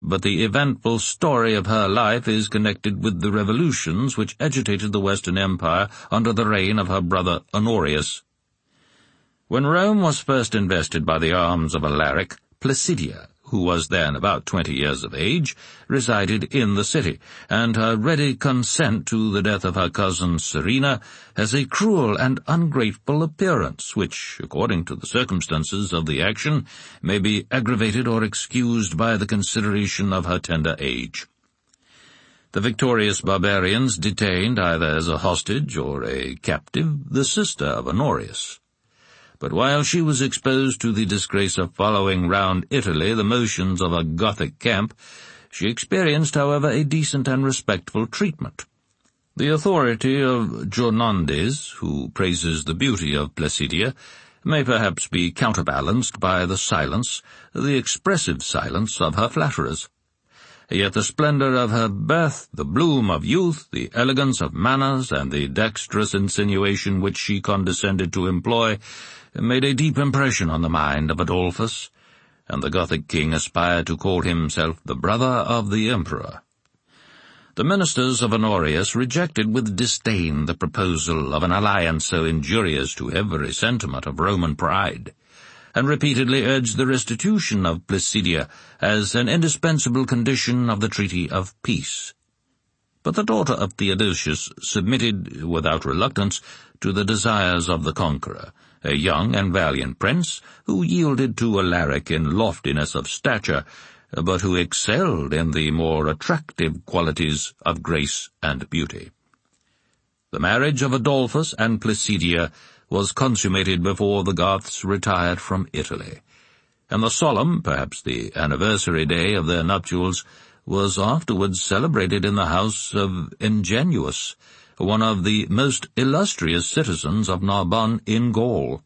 but the eventful story of her life is connected with the revolutions which agitated the Western Empire under the reign of her brother Honorius. When Rome was first invested by the arms of Alaric, Placidia, who was then about 20 years of age, resided in the city, and her ready consent to the death of her cousin Serena has a cruel and ungrateful appearance, which, according to the circumstances of the action, may be aggravated or excused by the consideration of her tender age. The victorious barbarians detained, either as a hostage or a captive, the sister of Honorius. But while she was exposed to the disgrace of following round Italy the motions of a Gothic camp, she experienced, however, a decent and respectful treatment. The authority of Jornandes, who praises the beauty of Placidia, may perhaps be counterbalanced by the expressive silence of her flatterers. Yet the splendor of her birth, the bloom of youth, the elegance of manners, and the dexterous insinuation which she condescended to employ made a deep impression on the mind of Adolphus, and the Gothic king aspired to call himself the brother of the emperor. The ministers of Honorius rejected with disdain the proposal of an alliance so injurious to every sentiment of Roman pride, and repeatedly urged the restitution of Placidia as an indispensable condition of the treaty of peace. But the daughter of Theodosius submitted, without reluctance, to the desires of the conqueror, a young and valiant prince who yielded to Alaric in loftiness of stature, but who excelled in the more attractive qualities of grace and beauty. The marriage of Adolphus and Placidia was consummated before the Goths retired from Italy, and the solemn, perhaps the anniversary day of their nuptials, was afterwards celebrated in the house of Ingenuus, one of the most illustrious citizens of Narbonne in Gaul.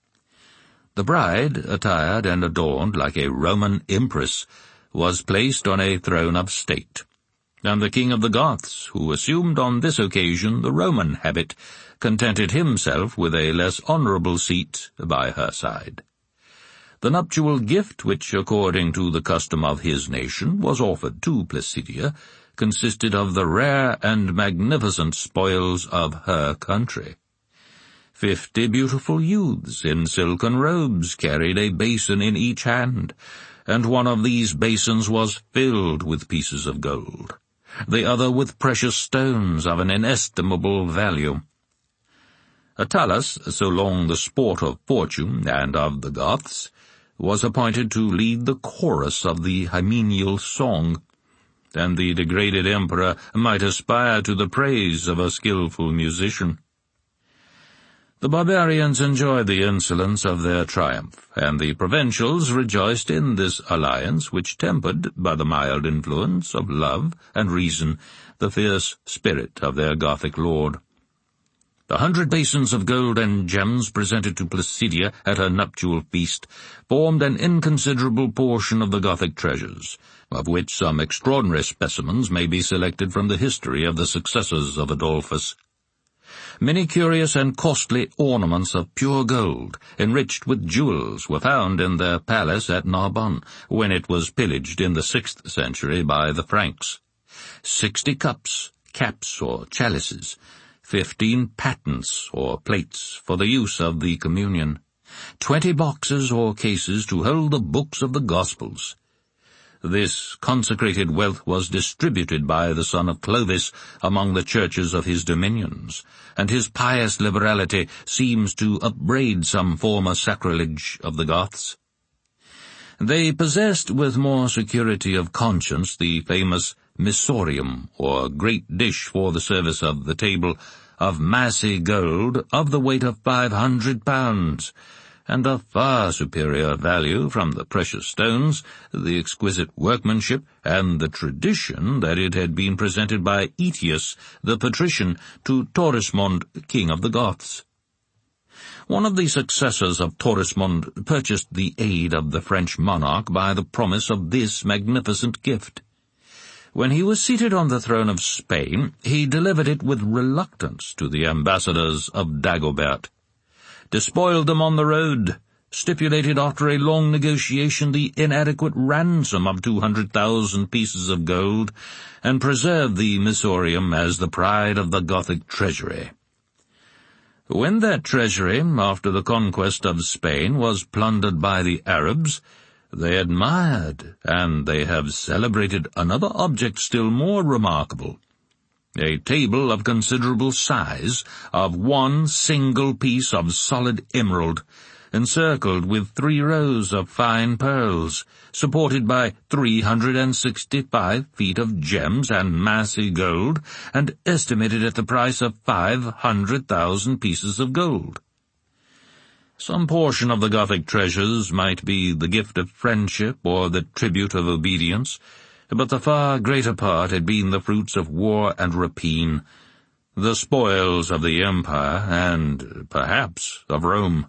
The bride, attired and adorned like a Roman empress, was placed on a throne of state, and the king of the Goths, who assumed on this occasion the Roman habit, contented himself with a less honorable seat by her side. The nuptial gift which, according to the custom of his nation, was offered to Placidia, consisted of the rare and magnificent spoils of her country. 50 beautiful youths in silken robes carried a basin in each hand, and one of these basins was filled with pieces of gold, the other with precious stones of an inestimable value. Attalus, so long the sport of fortune and of the Goths, was appointed to lead the chorus of the hymeneal song, and the degraded emperor might aspire to the praise of a skilful musician. The barbarians enjoyed the insolence of their triumph, and the provincials rejoiced in this alliance which tempered, by the mild influence of love and reason, the fierce spirit of their Gothic lord. The 100 basins of gold and gems presented to Placidia at her nuptial feast formed an inconsiderable portion of the Gothic treasures, of which some extraordinary specimens may be selected from the history of the successors of Adolphus. Many curious and costly ornaments of pure gold, enriched with jewels, were found in their palace at Narbonne, when it was pillaged in the 6th century by the Franks. 60 cups, caps or chalices, 15 patens or plates for the use of the communion, 20 boxes or cases to hold the books of the Gospels. This consecrated wealth was distributed by the son of Clovis among the churches of his dominions, and his pious liberality seems to upbraid some former sacrilege of the Goths. They possessed with more security of conscience the famous missorium, or great dish for the service of the table, of massy gold of the weight of 500 pounds, and of far superior value from the precious stones, the exquisite workmanship, and the tradition that it had been presented by Aetius, the patrician, to Torismond, king of the Goths. One of the successors of Torismond purchased the aid of the French monarch by the promise of this magnificent gift. When he was seated on the throne of Spain, he delivered it with reluctance to the ambassadors of Dagobert, despoiled them on the road, stipulated after a long negotiation the inadequate ransom of 200,000 pieces of gold, and preserved the missorium as the pride of the Gothic treasury. When that treasury, after the conquest of Spain, was plundered by the Arabs, they admired, and they have celebrated another object still more remarkable, a table of considerable size, of one single piece of solid emerald, encircled with 3 rows of fine pearls, supported by 365 feet of gems and massy gold, and estimated at the price of 500,000 pieces of gold. Some portion of the Gothic treasures might be the gift of friendship or the tribute of obedience, but the far greater part had been the fruits of war and rapine, the spoils of the empire, and, perhaps, of Rome.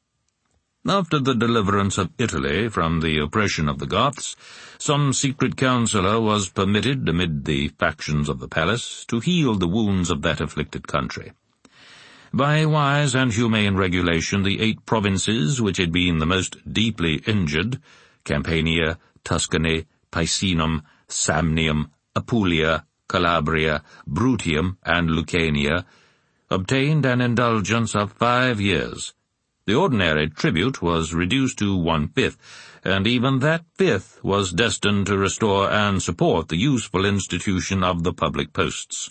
After the deliverance of Italy from the oppression of the Goths, some secret counsellor was permitted, amid the factions of the palace, to heal the wounds of that afflicted country. By a wise and humane regulation, the 8 provinces which had been the most deeply injured, Campania, Tuscany, Picenum, Samnium, Apulia, Calabria, Bruttium, and Lucania, obtained an indulgence of 5 years. The ordinary tribute was reduced to 1/5, and even that 1/5 was destined to restore and support the useful institution of the public posts.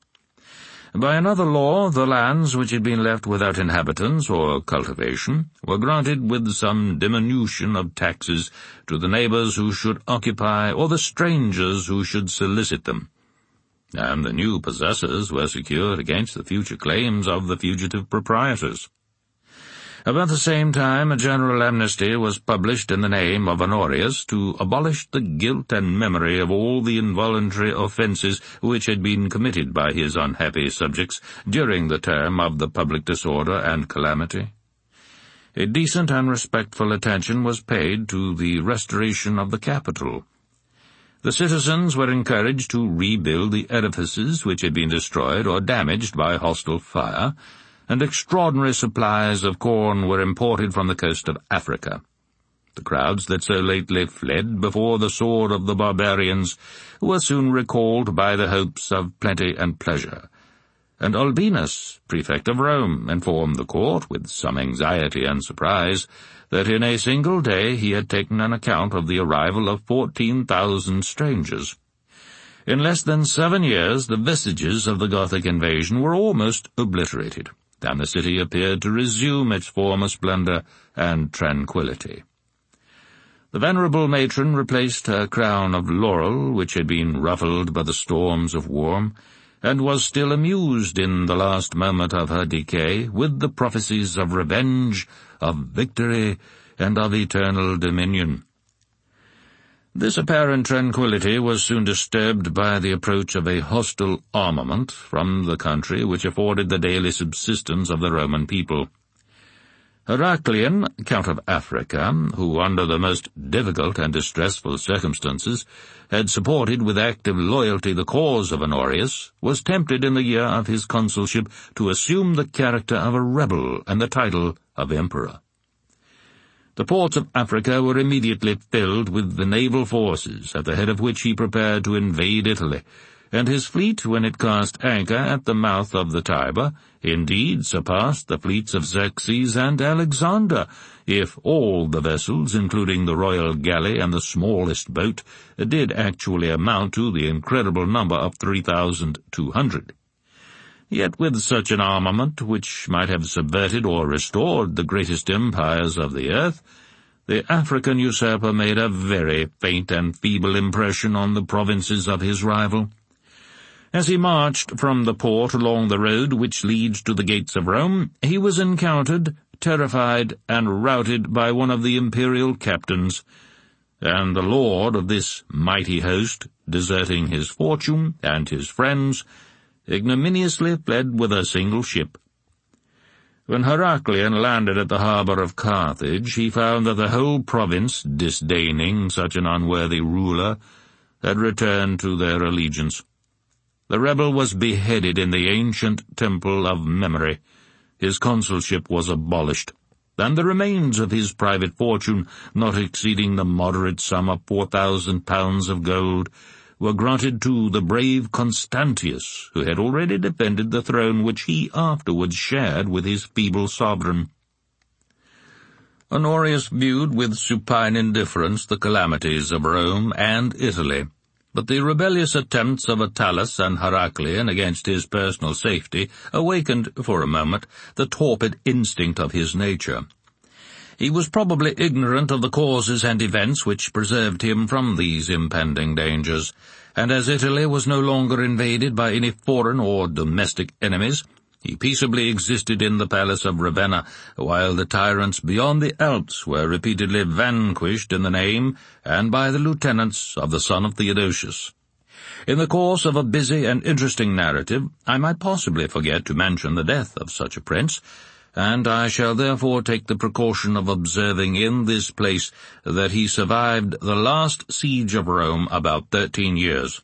By another law, the lands which had been left without inhabitants or cultivation were granted with some diminution of taxes to the neighbours who should occupy or the strangers who should solicit them, and the new possessors were secured against the future claims of the fugitive proprietors. About the same time, a general amnesty was published in the name of Honorius to abolish the guilt and memory of all the involuntary offences which had been committed by his unhappy subjects during the term of the public disorder and calamity. A decent and respectful attention was paid to the restoration of the capital. The citizens were encouraged to rebuild the edifices which had been destroyed or damaged by hostile fire, and extraordinary supplies of corn were imported from the coast of Africa. The crowds that so lately fled before the sword of the barbarians were soon recalled by the hopes of plenty and pleasure, and Albinus, prefect of Rome, informed the court, with some anxiety and surprise, that in a single day he had taken an account of the arrival of 14,000 strangers. In less than 7 years the vestiges of the Gothic invasion were almost obliterated, and the city appeared to resume its former splendour and tranquillity. The venerable matron replaced her crown of laurel, which had been ruffled by the storms of war, and was still amused in the last moment of her decay with the prophecies of revenge, of victory, and of eternal dominion. This apparent tranquillity was soon disturbed by the approach of a hostile armament from the country which afforded the daily subsistence of the Roman people. Heraclian, Count of Africa, who under the most difficult and distressful circumstances had supported with active loyalty the cause of Honorius, was tempted in the year of his consulship to assume the character of a rebel and the title of emperor. The ports of Africa were immediately filled with the naval forces, at the head of which he prepared to invade Italy, and his fleet, when it cast anchor at the mouth of the Tiber, indeed surpassed the fleets of Xerxes and Alexander, if all the vessels, including the royal galley and the smallest boat, did actually amount to the incredible number of 3,200. Yet with such an armament, which might have subverted or restored the greatest empires of the earth, the African usurper made a very faint and feeble impression on the provinces of his rival. As he marched from the port along the road which leads to the gates of Rome, he was encountered, terrified, and routed by one of the imperial captains, and the lord of this mighty host, deserting his fortune and his friends, ignominiously fled with a single ship. When Heraclian landed at the harbour of Carthage, he found that the whole province, disdaining such an unworthy ruler, had returned to their allegiance. The rebel was beheaded in the ancient temple of Memory. His consulship was abolished. and the remains of his private fortune, not exceeding the moderate sum of 4,000 pounds of gold, were granted to the brave Constantius, who had already defended the throne which he afterwards shared with his feeble sovereign. Honorius viewed with supine indifference the calamities of Rome and Italy, but the rebellious attempts of Attalus and Heraclian against his personal safety awakened, for a moment, the torpid instinct of his nature. He was probably ignorant of the causes and events which preserved him from these impending dangers, and as Italy was no longer invaded by any foreign or domestic enemies, he peaceably existed in the palace of Ravenna, while the tyrants beyond the Alps were repeatedly vanquished in the name and by the lieutenants of the son of Theodosius. In the course of a busy and interesting narrative, I might possibly forget to mention the death of such a prince, and I shall therefore take the precaution of observing in this place that he survived the last siege of Rome about 13 years.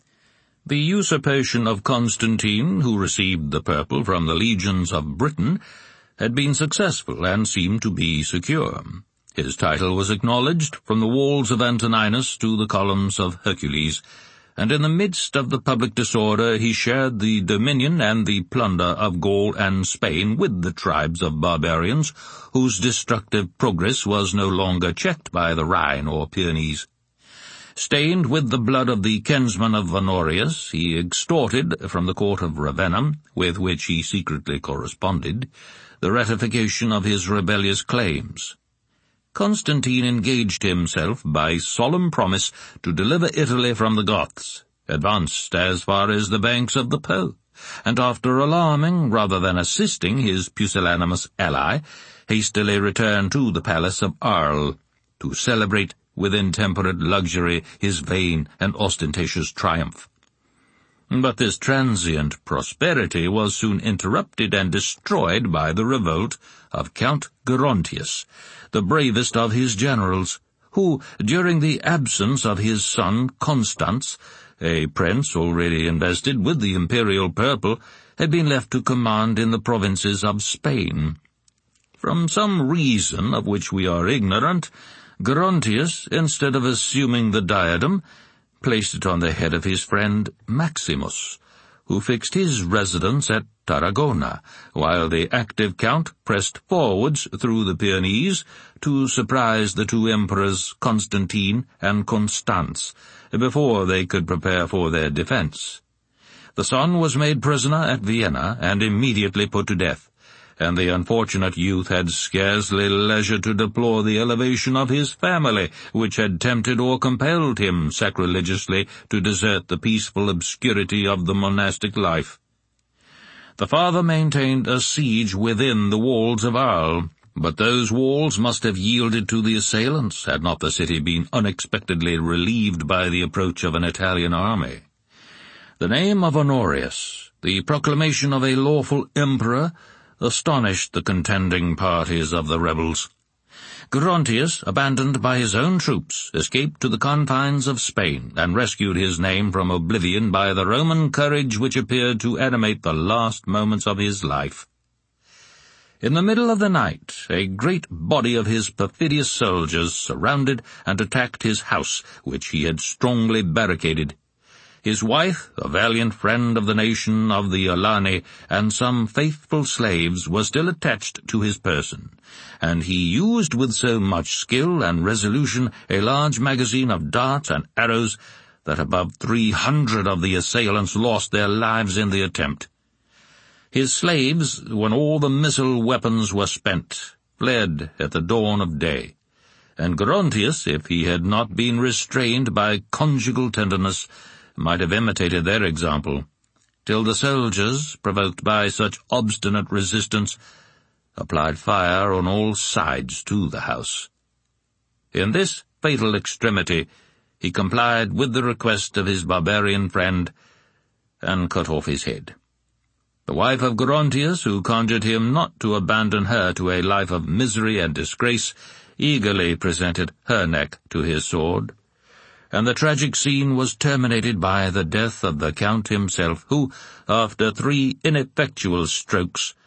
The usurpation of Constantine, who received the purple from the legions of Britain, had been successful and seemed to be secure. His title was acknowledged from the walls of Antoninus to the columns of Hercules, and in the midst of the public disorder he shared the dominion and the plunder of Gaul and Spain with the tribes of barbarians, whose destructive progress was no longer checked by the Rhine or Pyrenees. Stained with the blood of the kinsman of Honorius, he extorted from the court of Ravenna, with which he secretly corresponded, the ratification of his rebellious claims. Constantine engaged himself by solemn promise to deliver Italy from the Goths, advanced as far as the banks of the Po, and after alarming rather than assisting his pusillanimous ally, hastily returned to the palace of Arles to celebrate with intemperate luxury his vain and ostentatious triumph. But this transient prosperity was soon interrupted and destroyed by the revolt of Count Gerontius, the bravest of his generals, who, during the absence of his son Constans, a prince already invested with the imperial purple, had been left to command in the provinces of Spain. From some reason of which we are ignorant, Gerontius, instead of assuming the diadem, placed it on the head of his friend Maximus, who fixed his residence at Tarragona, while the active count pressed forwards through the Pyrenees to surprise the two emperors Constantine and Constans, before they could prepare for their defense. The son was made prisoner at Vienna and immediately put to death, and the unfortunate youth had scarcely leisure to deplore the elevation of his family, which had tempted or compelled him sacrilegiously to desert the peaceful obscurity of the monastic life. The father maintained a siege within the walls of Arles, but those walls must have yielded to the assailants had not the city been unexpectedly relieved by the approach of an Italian army. The name of Honorius, the proclamation of a lawful emperor, astonished the contending parties of the rebels. Gerontius, abandoned by his own troops, escaped to the confines of Spain, and rescued his name from oblivion by the Roman courage which appeared to animate the last moments of his life. In the middle of the night, a great body of his perfidious soldiers surrounded and attacked his house, which he had strongly barricaded. His wife, a valiant friend of the nation of the Alani, and some faithful slaves were still attached to his person, and he used with so much skill and resolution a large magazine of darts and arrows that above 300 of the assailants lost their lives in the attempt. His slaves, when all the missile weapons were spent, fled at the dawn of day, and Gerontius, if he had not been restrained by conjugal tenderness, might have imitated their example, till the soldiers, provoked by such obstinate resistance, applied fire on all sides to the house. In this fatal extremity he complied with the request of his barbarian friend, and cut off his head. The wife of Gerontius, who conjured him not to abandon her to a life of misery and disgrace, eagerly presented her neck to his sword, and the tragic scene was terminated by the death of the Count himself, who, after 3 ineffectual strokes,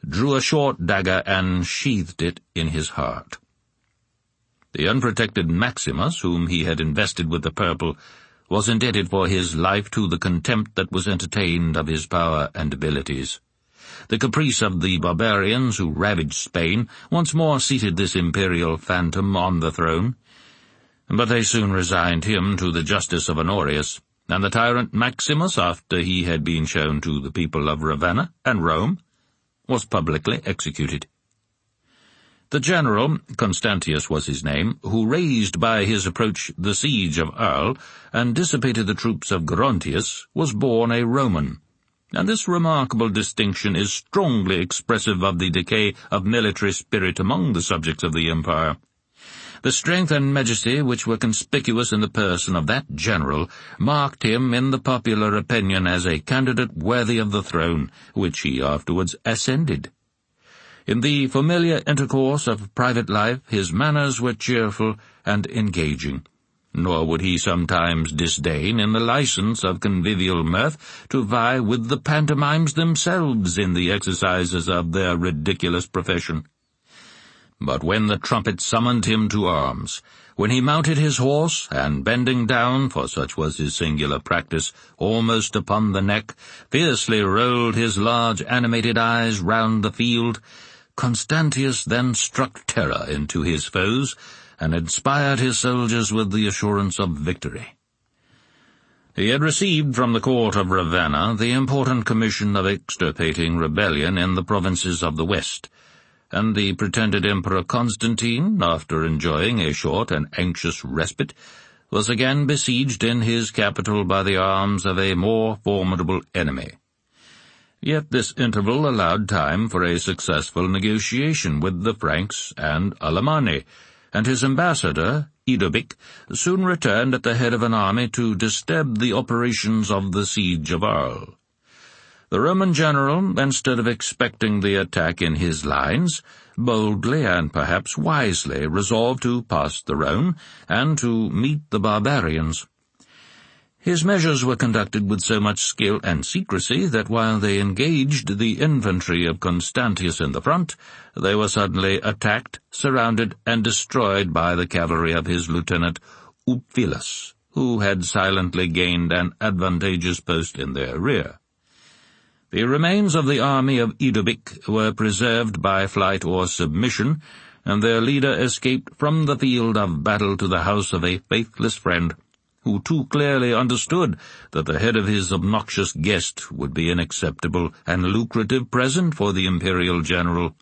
drew a short dagger and sheathed it in his heart. The unprotected Maximus, whom he had invested with the purple, was indebted for his life to the contempt that was entertained of his power and abilities. The caprice of the barbarians who ravaged Spain once more seated this imperial phantom on the throne, but they soon resigned him to the justice of Honorius, and the tyrant Maximus, after he had been shown to the people of Ravenna and Rome, was publicly executed. The general, Constantius was his name, who raised by his approach the siege of Arles and dissipated the troops of Gerontius, was born a Roman, and this remarkable distinction is strongly expressive of the decay of military spirit among the subjects of the empire. The strength and majesty which were conspicuous in the person of that general marked him in the popular opinion as a candidate worthy of the throne, which he afterwards ascended. In the familiar intercourse of private life his manners were cheerful and engaging, nor would he sometimes disdain, in the license of convivial mirth, to vie with the pantomimes themselves in the exercises of their ridiculous profession. But when the trumpet summoned him to arms, when he mounted his horse, and bending down, for such was his singular practice, almost upon the neck, fiercely rolled his large animated eyes round the field, Constantius then struck terror into his foes, and inspired his soldiers with the assurance of victory. He had received from the court of Ravenna the important commission of extirpating rebellion in the provinces of the west, and the pretended Emperor Constantine, after enjoying a short and anxious respite, was again besieged in his capital by the arms of a more formidable enemy. Yet this interval allowed time for a successful negotiation with the Franks and Alemanni, and his ambassador, Edobic, soon returned at the head of an army to disturb the operations of the siege of Arles. The Roman general, instead of expecting the attack in his lines, boldly and perhaps wisely resolved to pass the Rhone and to meet the barbarians. His measures were conducted with so much skill and secrecy that while they engaged the infantry of Constantius in the front, they were suddenly attacked, surrounded, and destroyed by the cavalry of his lieutenant Ulphilas, who had silently gained an advantageous post in their rear. The remains of the army of Edobic were preserved by flight or submission, and their leader escaped from the field of battle to the house of a faithless friend, who too clearly understood that the head of his obnoxious guest would be an acceptable and lucrative present for the imperial general.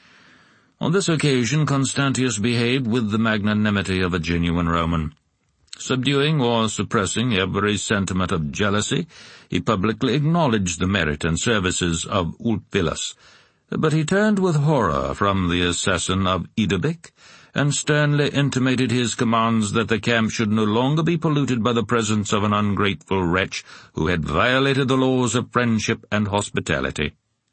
On this occasion Constantius behaved with the magnanimity of a genuine Roman. Subduing or suppressing every sentiment of jealousy, he publicly acknowledged the merit and services of Ulphilas, but he turned with horror from the assassin of Edobic, and sternly intimated his commands that the camp should no longer be polluted by the presence of an ungrateful wretch who had violated the laws of friendship and hospitality.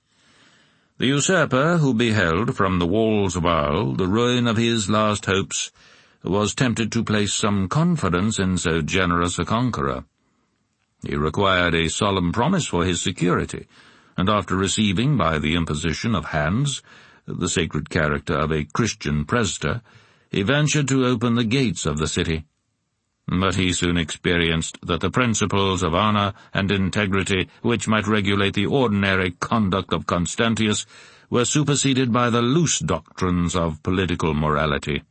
The usurper, who beheld from the walls of Arles the ruin of his last hopes, was tempted to place some confidence in so generous a conqueror. He required a solemn promise for his security, and after receiving by the imposition of hands the sacred character of a Christian presbyter, he ventured to open the gates of the city. But he soon experienced that the principles of honor and integrity which might regulate the ordinary conduct of Constantius were superseded by the loose doctrines of political morality.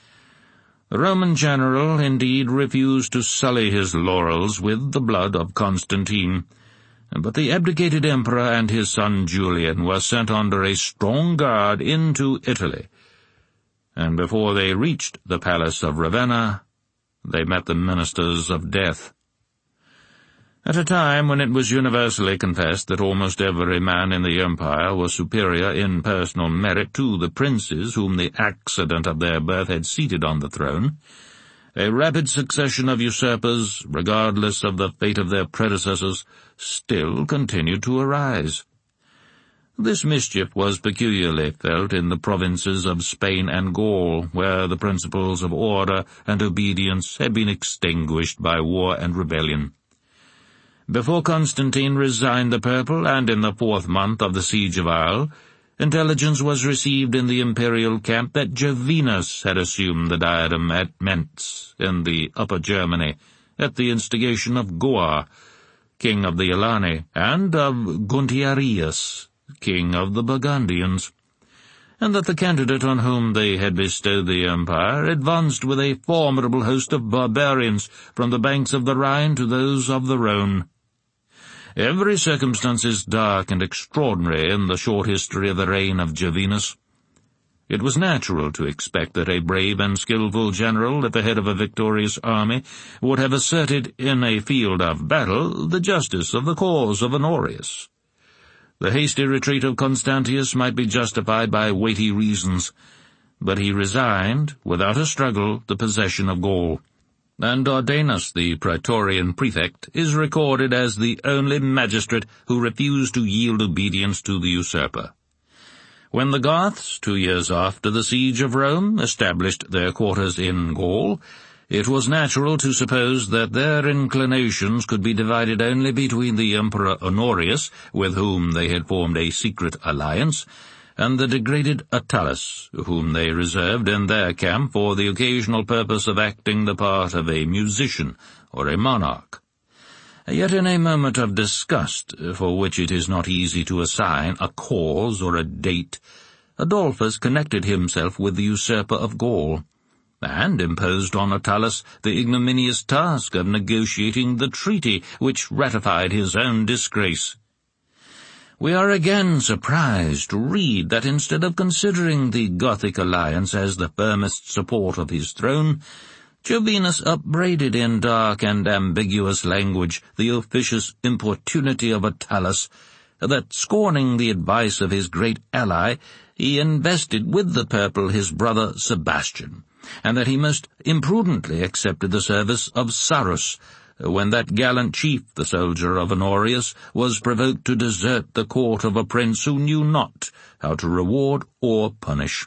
The Roman general indeed refused to sully his laurels with the blood of Constantine, but the abdicated emperor and his son Julian were sent under a strong guard into Italy, and before they reached the palace of Ravenna, they met the ministers of death. At a time when it was universally confessed that almost every man in the empire was superior in personal merit to the princes whom the accident of their birth had seated on the throne, a rapid succession of usurpers, regardless of the fate of their predecessors, still continued to arise. This mischief was peculiarly felt in the provinces of Spain and Gaul, where the principles of order and obedience had been extinguished by war and rebellion. Before Constantine resigned the purple, and in the 4th month of the siege of Arles, intelligence was received in the imperial camp that Jovinus had assumed the diadem at Mentz, in the Upper Germany, at the instigation of Goar, king of the Alani, and of Guntiarius, king of the Burgundians, and that the candidate on whom they had bestowed the empire advanced with a formidable host of barbarians from the banks of the Rhine to those of the Rhone. Every circumstance is dark and extraordinary in the short history of the reign of Jovinus. It was natural to expect that a brave and skilful general at the head of a victorious army would have asserted in a field of battle the justice of the cause of Honorius. The hasty retreat of Constantius might be justified by weighty reasons, but he resigned, without a struggle, the possession of Gaul, and Dardanus, the Praetorian prefect, is recorded as the only magistrate who refused to yield obedience to the usurper. When the Goths, 2 years after the siege of Rome, established their quarters in Gaul, it was natural to suppose that their inclinations could be divided only between the Emperor Honorius, with whom they had formed a secret alliance, and the degraded Attalus, whom they reserved in their camp for the occasional purpose of acting the part of a musician or a monarch. Yet in a moment of disgust, for which it is not easy to assign a cause or a date, Adolphus connected himself with the usurper of Gaul, and imposed on Attalus the ignominious task of negotiating the treaty which ratified his own disgrace. We are again surprised to read that instead of considering the Gothic alliance as the firmest support of his throne, Jovinus upbraided in dark and ambiguous language the officious importunity of Attalus, that, scorning the advice of his great ally, he invested with the purple his brother Sebastian, and that he most imprudently accepted the service of Sarus, when that gallant chief, the soldier of Honorius, was provoked to desert the court of a prince who knew not how to reward or punish.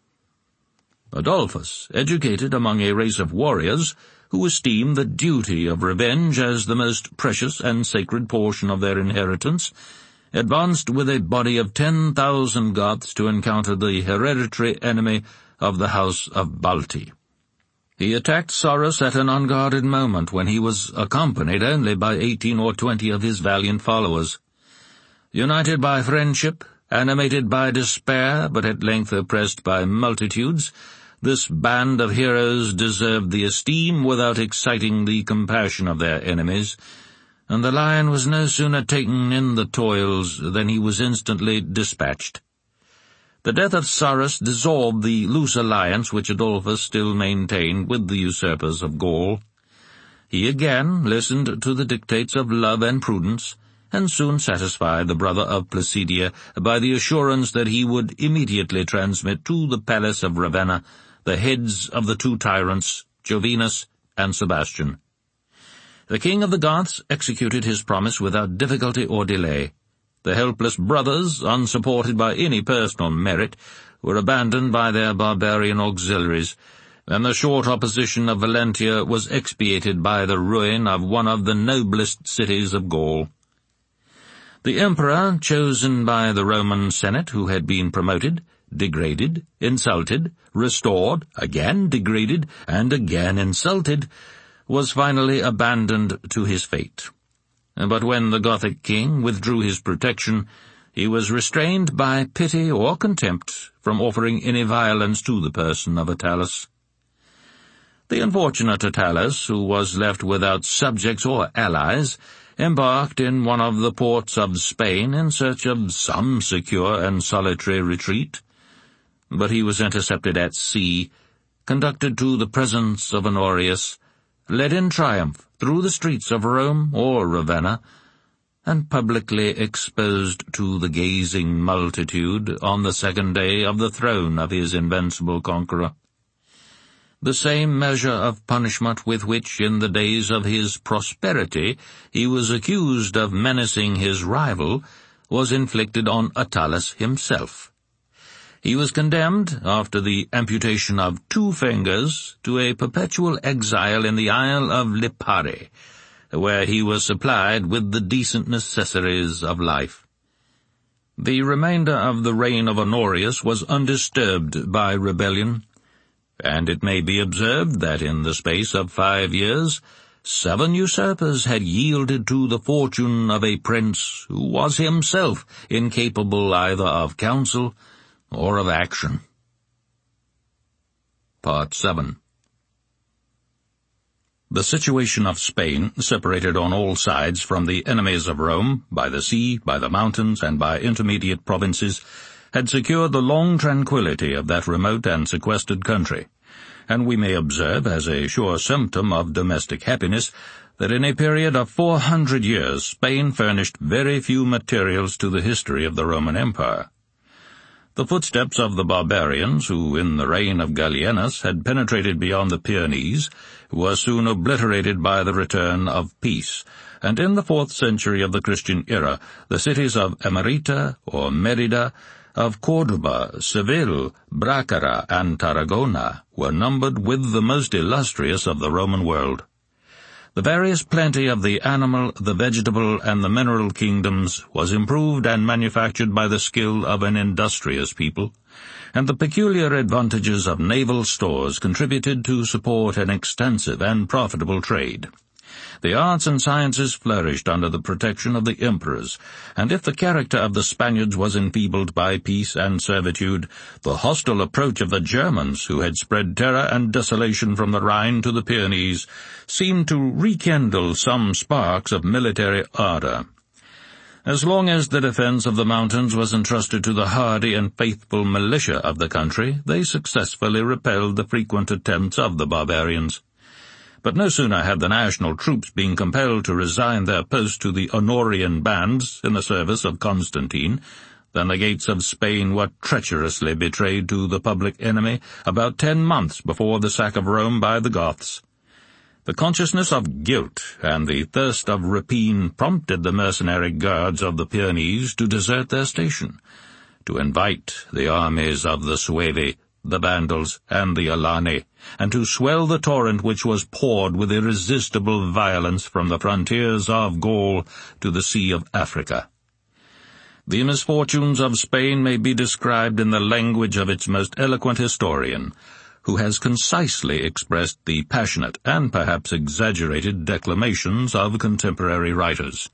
Adolphus, educated among a race of warriors, who esteemed the duty of revenge as the most precious and sacred portion of their inheritance, advanced with a body of 10,000 Goths to encounter the hereditary enemy of the house of Balti. He attacked Sarus at an unguarded moment when he was accompanied only by 18 or 20 of his valiant followers. United by friendship, animated by despair, but at length oppressed by multitudes, this band of heroes deserved the esteem without exciting the compassion of their enemies, and the lion was no sooner taken in the toils than he was instantly dispatched. The death of Sarus dissolved the loose alliance which Adolphus still maintained with the usurpers of Gaul. He again listened to the dictates of love and prudence, and soon satisfied the brother of Placidia by the assurance that he would immediately transmit to the palace of Ravenna the heads of the 2 tyrants, Jovinus and Sebastian. The king of the Goths executed his promise without difficulty or delay. The helpless brothers, unsupported by any personal merit, were abandoned by their barbarian auxiliaries, and the short opposition of Valentia was expiated by the ruin of one of the noblest cities of Gaul. The emperor, chosen by the Roman Senate, who had been promoted, degraded, insulted, restored, again degraded, and again insulted, was finally abandoned to his fate. But when the Gothic king withdrew his protection, he was restrained by pity or contempt from offering any violence to the person of Attalus. The unfortunate Attalus, who was left without subjects or allies, embarked in one of the ports of Spain in search of some secure and solitary retreat. But he was intercepted at sea, conducted to the presence of Honorius, led in triumph through the streets of Rome or Ravenna, and publicly exposed to the gazing multitude on the second day of the throne of his invincible conqueror. The same measure of punishment with which, in the days of his prosperity, he was accused of menacing his rival, was inflicted on Attalus himself. He was condemned, after the amputation of 2 fingers, to a perpetual exile in the Isle of Lipari, where he was supplied with the decent necessaries of life. The remainder of the reign of Honorius was undisturbed by rebellion, and it may be observed that in the space of 5 years 7 usurpers had yielded to the fortune of a prince who was himself incapable either of counsel or of action. Part 7. The situation of Spain, separated on all sides from the enemies of Rome, by the sea, by the mountains, and by intermediate provinces, had secured the long tranquillity of that remote and sequestered country, and we may observe, as a sure symptom of domestic happiness, that in a period of 400 years Spain furnished very few materials to the history of the Roman Empire. The footsteps of the barbarians, who in the reign of Gallienus had penetrated beyond the Pyrenees, were soon obliterated by the return of peace, and in the 4th century of the Christian era the cities of Emerita or Merida, of Cordoba, Seville, Bracara, and Tarragona were numbered with the most illustrious of the Roman world. The various plenty of the animal, the vegetable, and the mineral kingdoms was improved and manufactured by the skill of an industrious people, and the peculiar advantages of naval stores contributed to support an extensive and profitable trade. The arts and sciences flourished under the protection of the emperors, and if the character of the Spaniards was enfeebled by peace and servitude, the hostile approach of the Germans, who had spread terror and desolation from the Rhine to the Pyrenees, seemed to rekindle some sparks of military ardor. As long as the defense of the mountains was entrusted to the hardy and faithful militia of the country, they successfully repelled the frequent attempts of the barbarians. But no sooner had the national troops been compelled to resign their post to the Honorian bands in the service of Constantine than the gates of Spain were treacherously betrayed to the public enemy about 10 months before the sack of Rome by the Goths. The consciousness of guilt and the thirst of rapine prompted the mercenary guards of the Pyrenees to desert their station, to invite the armies of the Suevi, the Vandals, and the Alani, and to swell the torrent which was poured with irresistible violence from the frontiers of Gaul to the Sea of Africa. The misfortunes of Spain may be described in the language of its most eloquent historian, who has concisely expressed the passionate and perhaps exaggerated declamations of contemporary writers.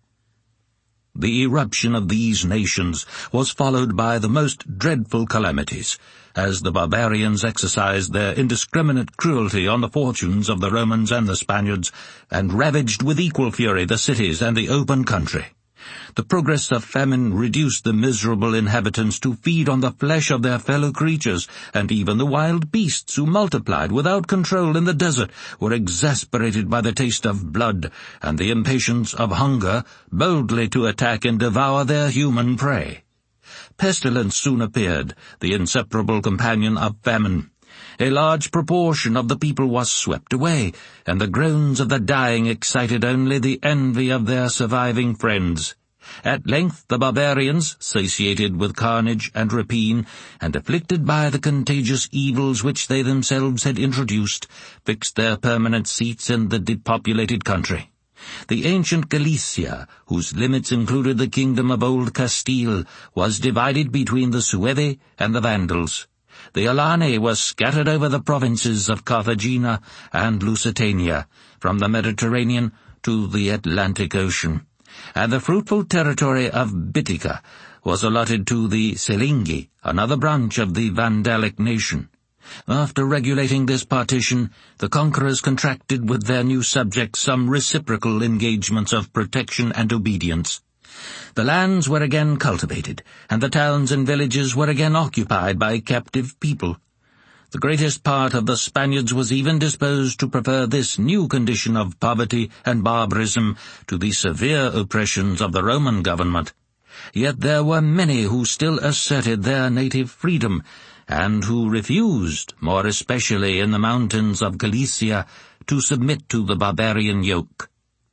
The eruption of these nations was followed by the most dreadful calamities, as the barbarians exercised their indiscriminate cruelty on the fortunes of the Romans and the Spaniards, and ravaged with equal fury the cities and the open country. The progress of famine reduced the miserable inhabitants to feed on the flesh of their fellow creatures, and even the wild beasts who multiplied without control in the desert were exasperated by the taste of blood and the impatience of hunger boldly to attack and devour their human prey. Pestilence soon appeared, the inseparable companion of famine. A large proportion of the people was swept away, and the groans of the dying excited only the envy of their surviving friends. At length the barbarians, satiated with carnage and rapine, and afflicted by the contagious evils which they themselves had introduced, fixed their permanent seats in the depopulated country. The ancient Galicia, whose limits included the kingdom of Old Castile, was divided between the Suevi and the Vandals. The Alani was scattered over the provinces of Carthagena and Lusitania, from the Mediterranean to the Atlantic Ocean, and the fruitful territory of Bittica was allotted to the Selingi, another branch of the Vandalic nation. After regulating this partition, the conquerors contracted with their new subjects some reciprocal engagements of protection and obedience. The lands were again cultivated, and the towns and villages were again occupied by captive people. The greatest part of the Spaniards was even disposed to prefer this new condition of poverty and barbarism to the severe oppressions of the Roman government. Yet there were many who still asserted their native freedom, and who refused, more especially in the mountains of Galicia, to submit to the barbarian yoke.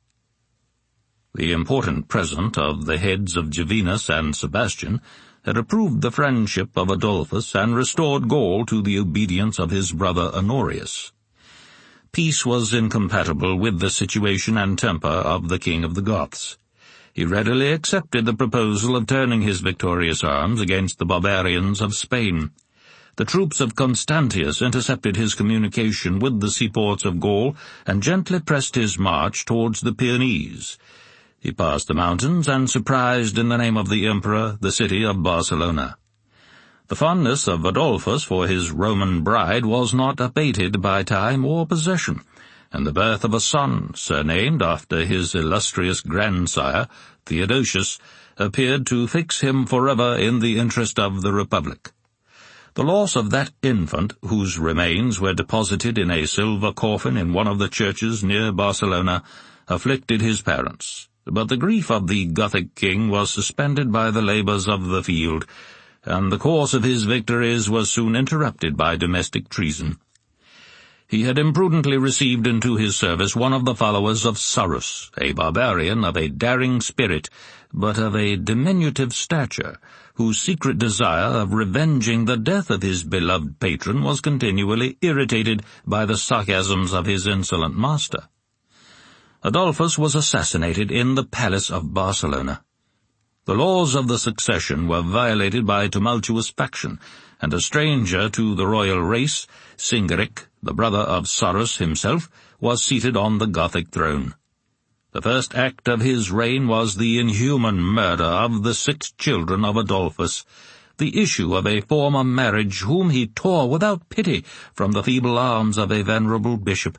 The important present of the heads of Jovinus and Sebastian had approved the friendship of Adolphus and restored Gaul to the obedience of his brother Honorius. Peace was incompatible with the situation and temper of the king of the Goths. he readily accepted the proposal of turning his victorious arms against the barbarians of Spain. The troops of Constantius intercepted his communication with the seaports of Gaul and gently pressed his march towards the Pyrenees. He passed the mountains and surprised, in the name of the emperor, the city of Barcelona. The fondness of Adolphus for his Roman bride was not abated by time or possession, and the birth of a son, surnamed after his illustrious grandsire, Theodosius, appeared to fix him forever in the interest of the Republic. The loss of that infant, whose remains were deposited in a silver coffin in one of the churches near Barcelona, afflicted his parents, but the grief of the Gothic king was suspended by the labours of the field, and the course of his victories was soon interrupted by domestic treason. He had imprudently received into his service one of the followers of Sarus, a barbarian of a daring spirit, but of a diminutive stature, whose secret desire of revenging the death of his beloved patron was continually irritated by the sarcasms of his insolent master. Adolphus was assassinated in the palace of Barcelona. The laws of the succession were violated by tumultuous faction, and a stranger to the royal race, Singeric, the brother of Sarus himself, was seated on the Gothic throne. The first act of his reign was the inhuman murder of the 6 children of Adolphus, the issue of a former marriage whom he tore without pity from the feeble arms of a venerable bishop.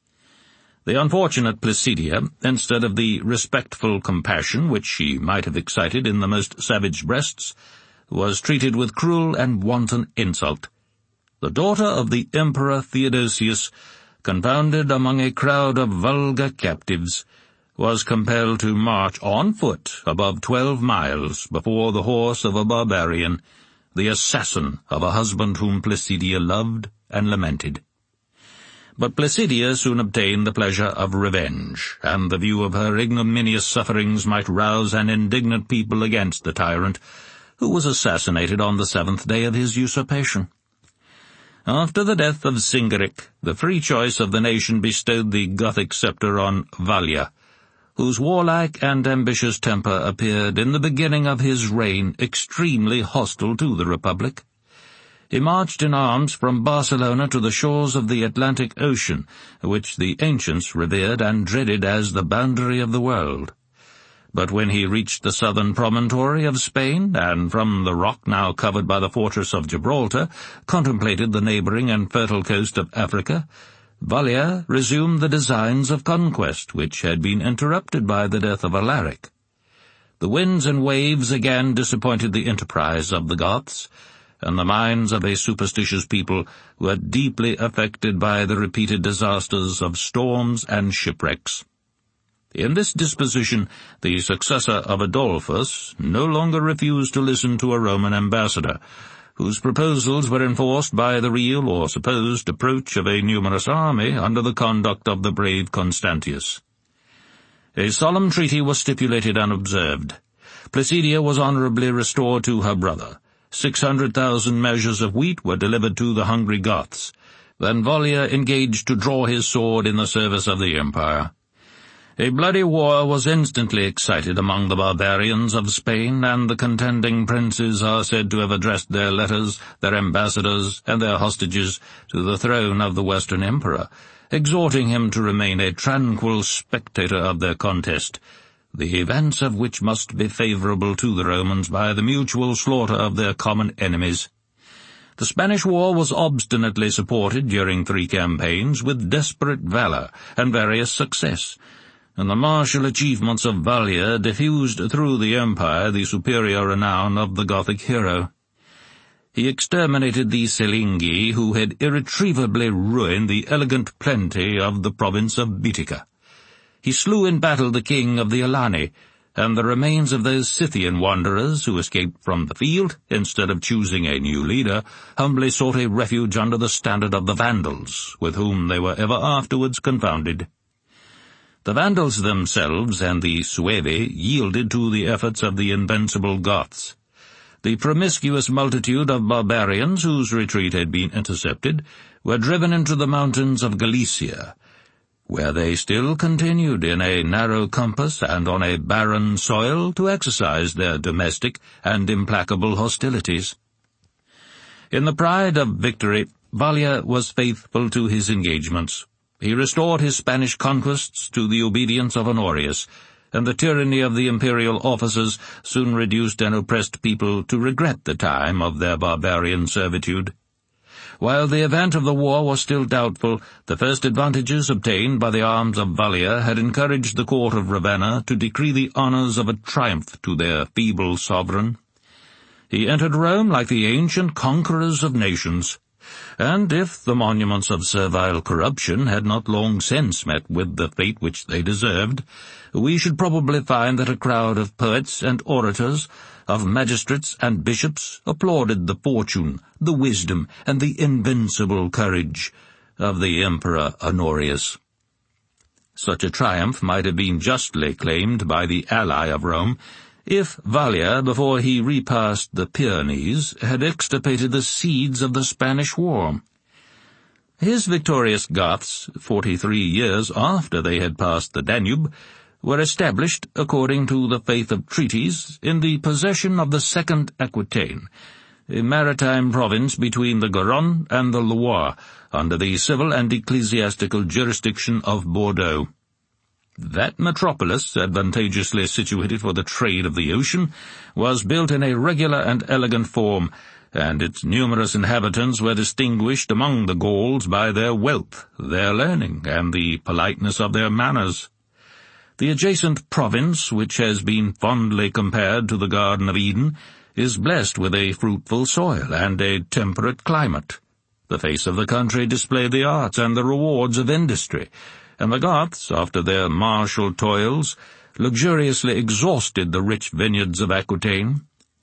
The unfortunate Placidia, instead of the respectful compassion which she might have excited in the most savage breasts, was treated with cruel and wanton insult. The daughter of the Emperor Theodosius, confounded among a crowd of vulgar captives, was compelled to march on foot above 12 miles before the horse of a barbarian, the assassin of a husband whom Placidia loved and lamented. But Placidia soon obtained the pleasure of revenge, and the view of her ignominious sufferings might rouse an indignant people against the tyrant, who was assassinated on the 7th day of his usurpation. After the death of Singeric, the free choice of the nation bestowed the Gothic sceptre on Valia, whose warlike and ambitious temper appeared in the beginning of his reign extremely hostile to the Republic. He marched in arms from Barcelona to the shores of the Atlantic Ocean, which the ancients revered and dreaded as the boundary of the world. But when he reached the southern promontory of Spain, and from the rock now covered by the fortress of Gibraltar, contemplated the neighbouring and fertile coast of Africa, Valia resumed the designs of conquest, which had been interrupted by the death of Alaric. The winds and waves again disappointed the enterprise of the Goths, and the minds of a superstitious people were deeply affected by the repeated disasters of storms and shipwrecks. In this disposition, the successor of Adolphus no longer refused to listen to a Roman ambassador, whose proposals were enforced by the real or supposed approach of a numerous army under the conduct of the brave Constantius. A solemn treaty was stipulated and observed. Placidia was honourably restored to her brother. 600,000 measures of wheat were delivered to the hungry Goths. Then Valia engaged to draw his sword in the service of the empire. A bloody war was instantly excited among the barbarians of Spain, and the contending princes are said to have addressed their letters, their ambassadors, and their hostages to the throne of the Western Emperor, exhorting him to remain a tranquil spectator of their contest, the events of which must be favourable to the Romans by the mutual slaughter of their common enemies. The Spanish war was obstinately supported during 3 campaigns with desperate valour and various success, and the martial achievements of Valia diffused through the empire the superior renown of the Gothic hero. He exterminated the Silingi, who had irretrievably ruined the elegant plenty of the province of Baetica. He slew in battle the king of the Alani, and the remains of those Scythian wanderers who escaped from the field, instead of choosing a new leader, humbly sought a refuge under the standard of the Vandals, with whom they were ever afterwards confounded. The Vandals themselves and the Suevi yielded to the efforts of the invincible Goths. The promiscuous multitude of barbarians whose retreat had been intercepted were driven into the mountains of Galicia. where they still continued in a narrow compass and on a barren soil to exercise their domestic and implacable hostilities. In the pride of victory, Valla was faithful to his engagements. He restored his Spanish conquests to the obedience of Honorius, and the tyranny of the imperial officers soon reduced an oppressed people to regret the time of their barbarian servitude. While the event of the war was still doubtful, the first advantages obtained by the arms of Valla had encouraged the court of Ravenna to decree the honors of a triumph to their feeble sovereign. He entered Rome like the ancient conquerors of nations, and if the monuments of servile corruption had not long since met with the fate which they deserved, we should probably find that a crowd of poets and orators, of magistrates and bishops, applauded the fortune, the wisdom, and the invincible courage of the Emperor Honorius. Such a triumph might have been justly claimed by the ally of Rome, if Valla, before he repassed the Pyrenees, had extirpated the seeds of the Spanish War. His victorious Goths, 43 years after they had passed the Danube, were established, according to the faith of treaties, in the possession of the Second Aquitaine, a maritime province between the Garonne and the Loire, under the civil and ecclesiastical jurisdiction of Bordeaux. That metropolis, advantageously situated for the trade of the ocean, was built in a regular and elegant form, and its numerous inhabitants were distinguished among the Gauls by their wealth, their learning, and the politeness of their manners. The adjacent province, which has been fondly compared to the Garden of Eden, is blessed with a fruitful soil and a temperate climate. The face of the country displayed the arts and the rewards of industry, and the Goths, after their martial toils, luxuriously exhausted the rich vineyards of Aquitaine.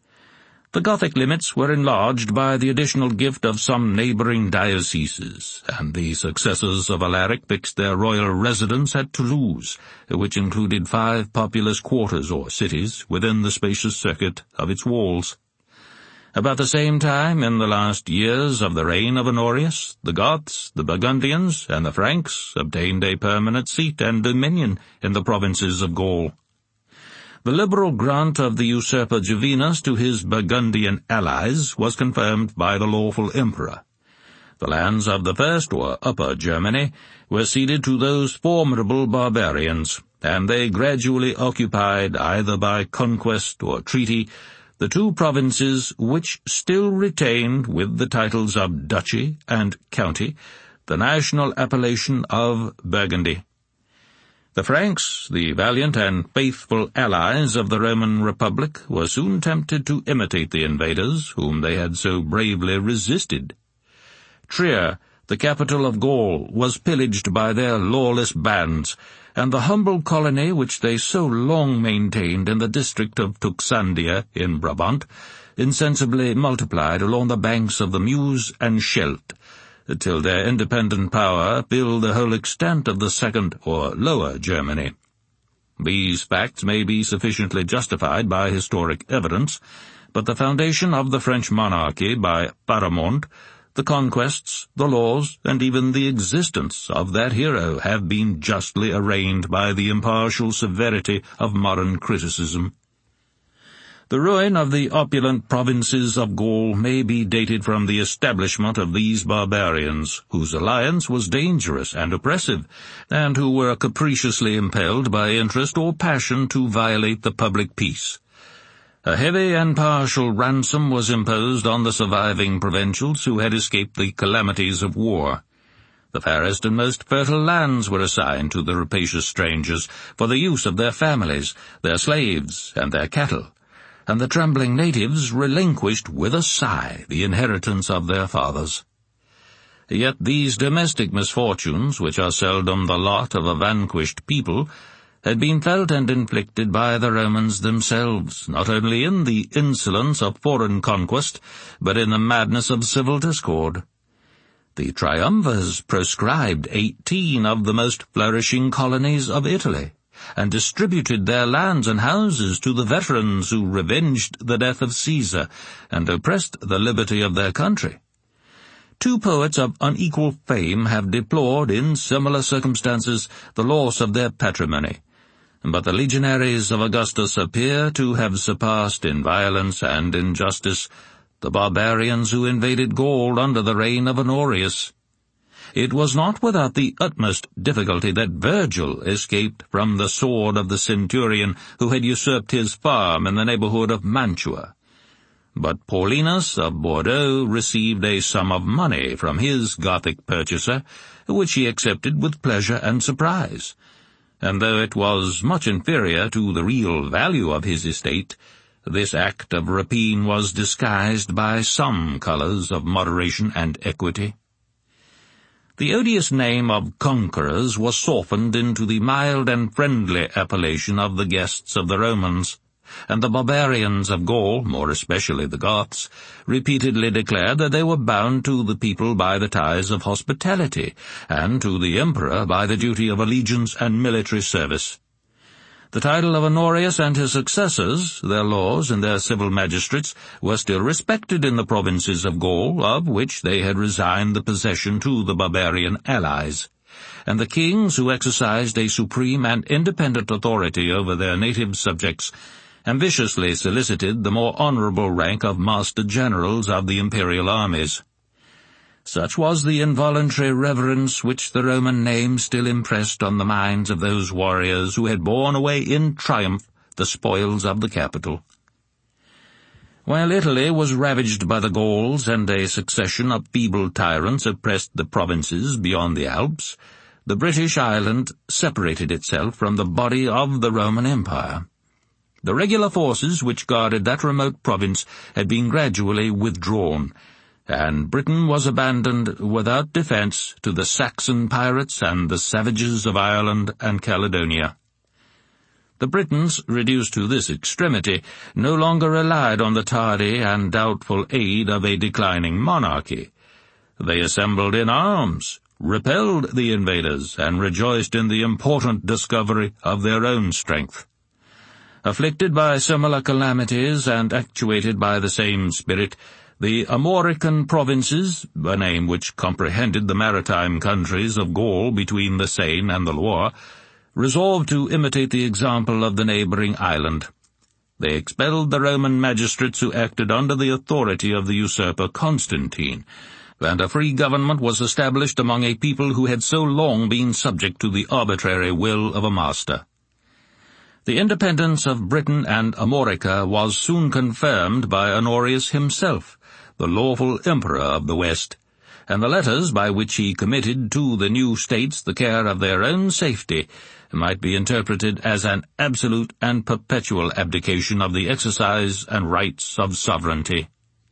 The Gothic limits were enlarged by the additional gift of some neighboring dioceses, and the successors of Alaric fixed their royal residence at Toulouse, which included 5 populous quarters or cities within the spacious circuit of its walls. About the same time, in the last years of the reign of Honorius, the Goths, the Burgundians, and the Franks obtained a permanent seat and dominion in the provinces of Gaul. The liberal grant of the usurper Jovinus to his Burgundian allies was confirmed by the lawful emperor. The lands of the First or Upper Germany were ceded to those formidable barbarians, and they gradually occupied, either by conquest or treaty, the 2 provinces which still retained, with the titles of duchy and county, the national appellation of Burgundy. The Franks, the valiant and faithful allies of the Roman Republic, were soon tempted to imitate the invaders whom they had so bravely resisted. Trier, the capital of Gaul, was pillaged by their lawless bands, and the humble colony which they so long maintained in the district of Tuxandia in Brabant insensibly multiplied along the banks of the Meuse and Scheldt, till their independent power filled the whole extent of the Second or Lower Germany. These facts may be sufficiently justified by historic evidence, but the foundation of the French monarchy by Pharamond, the conquests, the laws, and even the existence of that hero have been justly arraigned by the impartial severity of modern criticism. The ruin of the opulent provinces of Gaul may be dated from the establishment of these barbarians, whose alliance was dangerous and oppressive, and who were capriciously impelled by interest or passion to violate the public peace. A heavy and partial ransom was imposed on the surviving provincials who had escaped the calamities of war. The fairest and most fertile lands were assigned to the rapacious strangers for the use of their families, their slaves, and their cattle, and the trembling natives relinquished with a sigh the inheritance of their fathers. Yet these domestic misfortunes, which are seldom the lot of a vanquished people, had been felt and inflicted by the Romans themselves, not only in the insolence of foreign conquest, but in the madness of civil discord. The triumvirs proscribed 18 of the most flourishing colonies of Italy, and distributed their lands and houses to the veterans who revenged the death of Caesar and oppressed the liberty of their country. Two poets of unequal fame have deplored, in similar circumstances, the loss of their patrimony, but the legionaries of Augustus appear to have surpassed in violence and injustice the barbarians who invaded Gaul under the reign of Honorius. It was not without the utmost difficulty that Virgil escaped from the sword of the centurion who had usurped his farm in the neighborhood of Mantua. But Paulinus of Bordeaux received a sum of money from his Gothic purchaser, which he accepted with pleasure and surprise, and though it was much inferior to the real value of his estate, this act of rapine was disguised by some colours of moderation and equity. The odious name of conquerors was softened into the mild and friendly appellation of the guests of the Romans, and the barbarians of Gaul, more especially the Goths, repeatedly declared that they were bound to the people by the ties of hospitality, and to the emperor by the duty of allegiance and military service. The title of Honorius and his successors, their laws and their civil magistrates, were still respected in the provinces of Gaul, of which they had resigned the possession to the barbarian allies, and the kings who exercised a supreme and independent authority over their native subjects ambitiously solicited the more honourable rank of master-generals of the imperial armies. Such was the involuntary reverence which the Roman name still impressed on the minds of those warriors who had borne away in triumph the spoils of the capital. While Italy was ravaged by the Gauls and a succession of feeble tyrants oppressed the provinces beyond the Alps, the British island separated itself from the body of the Roman Empire. The regular forces which guarded that remote province had been gradually withdrawn, and Britain was abandoned without defence to the Saxon pirates and the savages of Ireland and Caledonia. The Britons, reduced to this extremity, no longer relied on the tardy and doubtful aid of a declining monarchy. They assembled in arms, repelled the invaders, and rejoiced in the important discovery of their own strength. Afflicted by similar calamities and actuated by the same spirit, the Armorican provinces, a name which comprehended the maritime countries of Gaul between the Seine and the Loire, resolved to imitate the example of the neighbouring island. They expelled the Roman magistrates who acted under the authority of the usurper Constantine, and a free government was established among a people who had so long been subject to the arbitrary will of a master. The independence of Britain and Armorica was soon confirmed by Honorius himself, the lawful emperor of the West, and the letters by which he committed to the new states the care of their own safety might be interpreted as an absolute and perpetual abdication of the exercise and rights of sovereignty.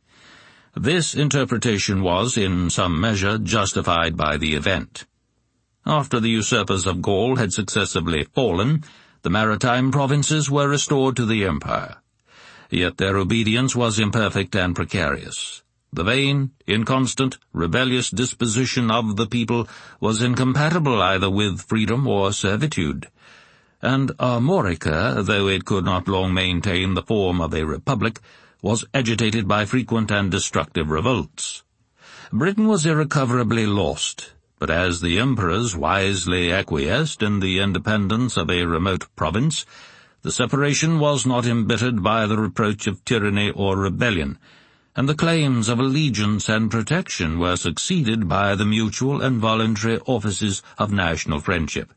This interpretation was, in some measure, justified by the event. After the usurpers of Gaul had successively fallen, the maritime provinces were restored to the empire. Yet their obedience was imperfect and precarious. The vain, inconstant, rebellious disposition of the people was incompatible either with freedom or servitude, and Armorica, though it could not long maintain the form of a republic, was agitated by frequent and destructive revolts. Britain was irrecoverably lost, but as the emperors wisely acquiesced in the independence of a remote province, the separation was not embittered by the reproach of tyranny or rebellion, and the claims of allegiance and protection were succeeded by the mutual and voluntary offices of national friendship.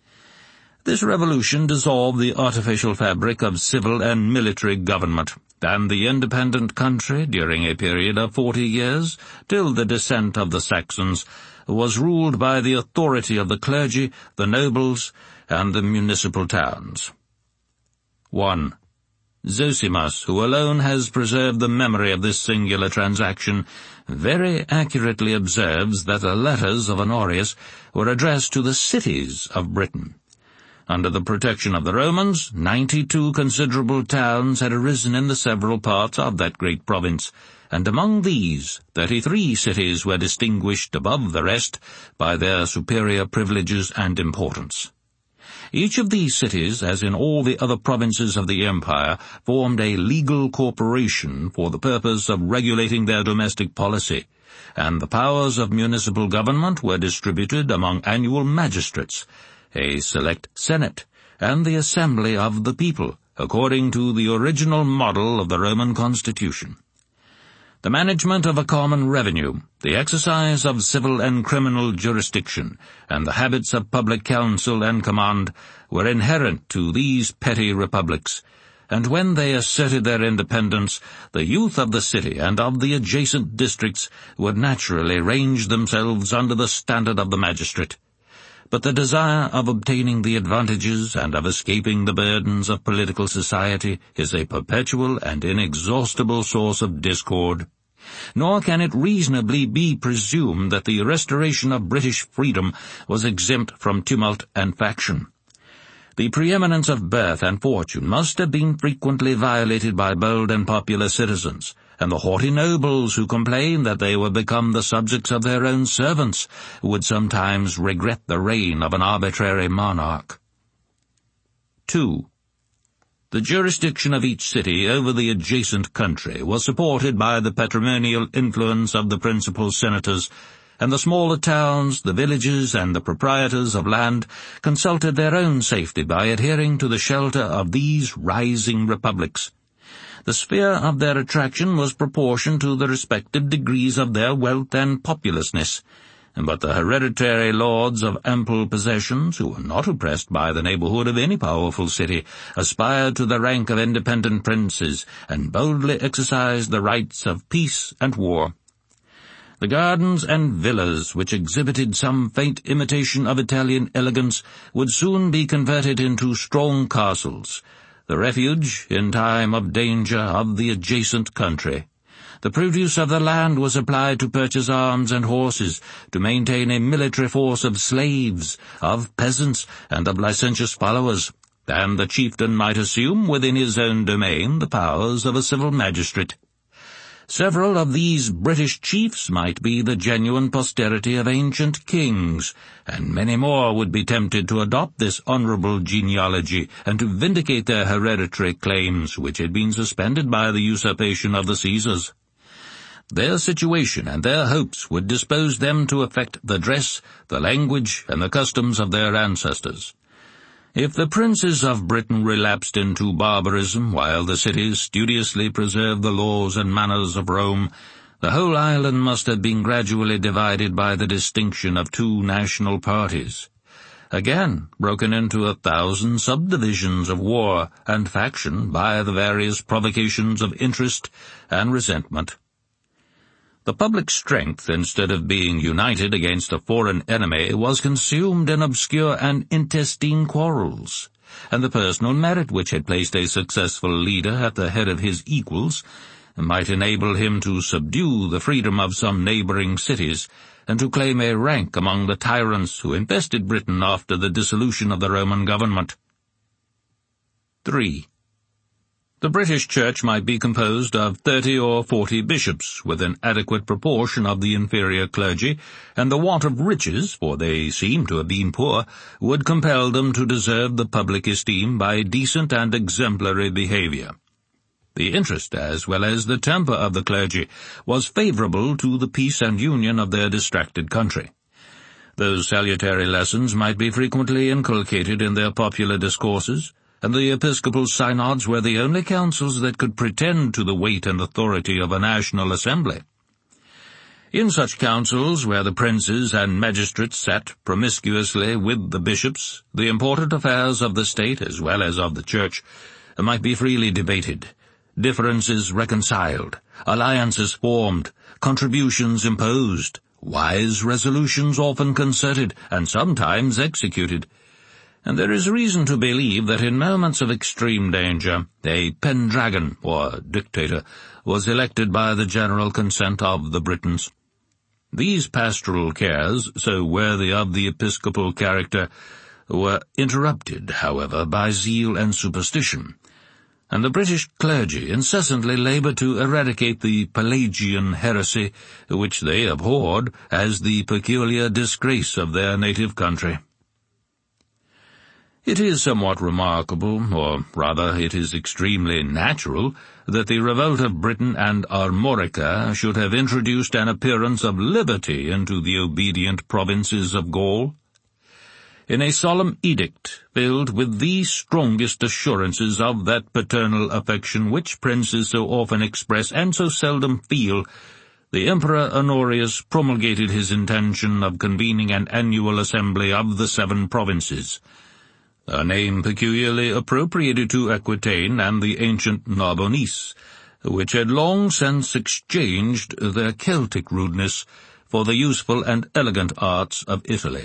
This revolution dissolved the artificial fabric of civil and military government, and the independent country, during a period of 40 years, till the descent of the Saxons, was ruled by the authority of the clergy, the nobles, and the municipal towns. 1. Zosimus, who alone has preserved the memory of this singular transaction, very accurately observes that the letters of Honorius were addressed to the cities of Britain. Under the protection of the Romans, 92 considerable towns had arisen in the several parts of that great province, and among these 33 cities were distinguished above the rest by their superior privileges and importance. Each of these cities, as in all the other provinces of the empire, formed a legal corporation for the purpose of regulating their domestic policy, and the powers of municipal government were distributed among annual magistrates, a select senate, and the assembly of the people, according to the original model of the Roman constitution. The management of a common revenue, the exercise of civil and criminal jurisdiction, and the habits of public counsel and command were inherent to these petty republics, and when they asserted their independence, the youth of the city and of the adjacent districts would naturally range themselves under the standard of the magistrate. But the desire of obtaining the advantages and of escaping the burdens of political society is a perpetual and inexhaustible source of discord. Nor can it reasonably be presumed that the restoration of British freedom was exempt from tumult and faction. The preeminence of birth and fortune must have been frequently violated by bold and popular citizens, and the haughty nobles who complained that they were become the subjects of their own servants would sometimes regret the reign of an arbitrary monarch. 2. The jurisdiction of each city over the adjacent country was supported by the patrimonial influence of the principal senators, and the smaller towns, the villages, and the proprietors of land consulted their own safety by adhering to the shelter of these rising republics. The sphere of their attraction was proportioned to the respective degrees of their wealth and populousness, but the hereditary lords of ample possessions, who were not oppressed by the neighborhood of any powerful city, aspired to the rank of independent princes, and boldly exercised the rights of peace and war. The gardens and villas, which exhibited some faint imitation of Italian elegance, would soon be converted into strong castles, the refuge, in time of danger, of the adjacent country. The produce of the land was applied to purchase arms and horses, to maintain a military force of slaves, of peasants, and of licentious followers, and the chieftain might assume within his own domain the powers of a civil magistrate. Several of these British chiefs might be the genuine posterity of ancient kings, and many more would be tempted to adopt this honourable genealogy, and to vindicate their hereditary claims, which had been suspended by the usurpation of the Caesars. Their situation and their hopes would dispose them to affect the dress, the language, and the customs of their ancestors. If the princes of Britain relapsed into barbarism, while the cities studiously preserved the laws and manners of Rome, the whole island must have been gradually divided by the distinction of two national parties, again broken into 1,000 subdivisions of war and faction by the various provocations of interest and resentment. The public strength, instead of being united against a foreign enemy, was consumed in obscure and intestine quarrels, and the personal merit which had placed a successful leader at the head of his equals might enable him to subdue the freedom of some neighbouring cities, and to claim a rank among the tyrants who infested Britain after the dissolution of the Roman government. 3. The British Church might be composed of 30 or 40 bishops, with an adequate proportion of the inferior clergy, and the want of riches, for they seem to have been poor, would compel them to deserve the public esteem by decent and exemplary behaviour. The interest, as well as the temper of the clergy, was favourable to the peace and union of their distracted country. Those salutary lessons might be frequently inculcated in their popular discourses, and the episcopal synods were the only councils that could pretend to the weight and authority of a national assembly. In such councils, where the princes and magistrates sat promiscuously with the bishops, the important affairs of the state, as well as of the church, might be freely debated, differences reconciled, alliances formed, contributions imposed, wise resolutions often concerted, and sometimes executed. And there is reason to believe that in moments of extreme danger, a Pendragon, or dictator, was elected by the general consent of the Britons. These pastoral cares, so worthy of the episcopal character, were interrupted, however, by zeal and superstition, and the British clergy incessantly laboured to eradicate the Pelagian heresy, which they abhorred as the peculiar disgrace of their native country. It is somewhat remarkable, or rather it is extremely natural, that the revolt of Britain and Armorica should have introduced an appearance of liberty into the obedient provinces of Gaul. In a solemn edict filled with the strongest assurances of that paternal affection which princes so often express and so seldom feel, the Emperor Honorius promulgated his intention of convening an annual assembly of the 7 provinces, a name peculiarly appropriated to Aquitaine and the ancient Narbonnese, which had long since exchanged their Celtic rudeness for the useful and elegant arts of Italy.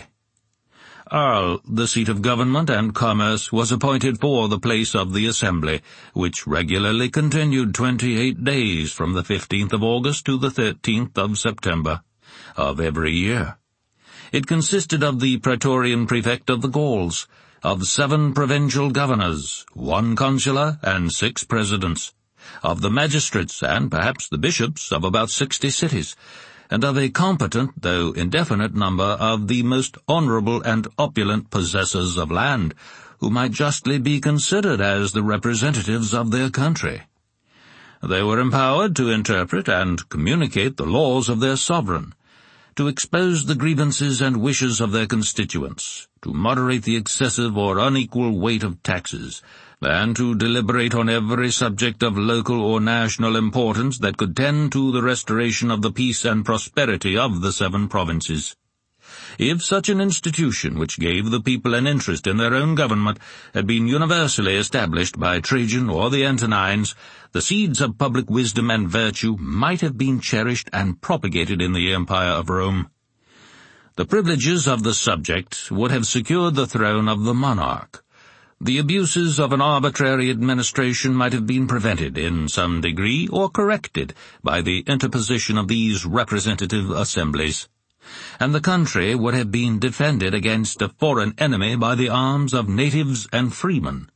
Arles, the seat of government and commerce, was appointed for the place of the assembly, which regularly continued 28 days from the 15th of August to the 13th of September of every year. It consisted of the Praetorian Prefect of the Gauls, of 7 provincial governors, 1 consular, and 6 presidents, of the magistrates and perhaps the bishops of about 60 cities, and of a competent, though indefinite, number of the most honourable and opulent possessors of land, who might justly be considered as the representatives of their country. They were empowered to interpret and communicate the laws of their sovereign, to expose the grievances and wishes of their constituents, to moderate the excessive or unequal weight of taxes, and to deliberate on every subject of local or national importance that could tend to the restoration of the peace and prosperity of the 7 provinces. If such an institution, which gave the people an interest in their own government, had been universally established by Trajan or the Antonines, the seeds of public wisdom and virtue might have been cherished and propagated in the Empire of Rome. The privileges of the subject would have secured the throne of the monarch. The abuses of an arbitrary administration might have been prevented in some degree or corrected by the interposition of these representative assemblies, and the country would have been defended against a foreign enemy by the arms of natives and freemen.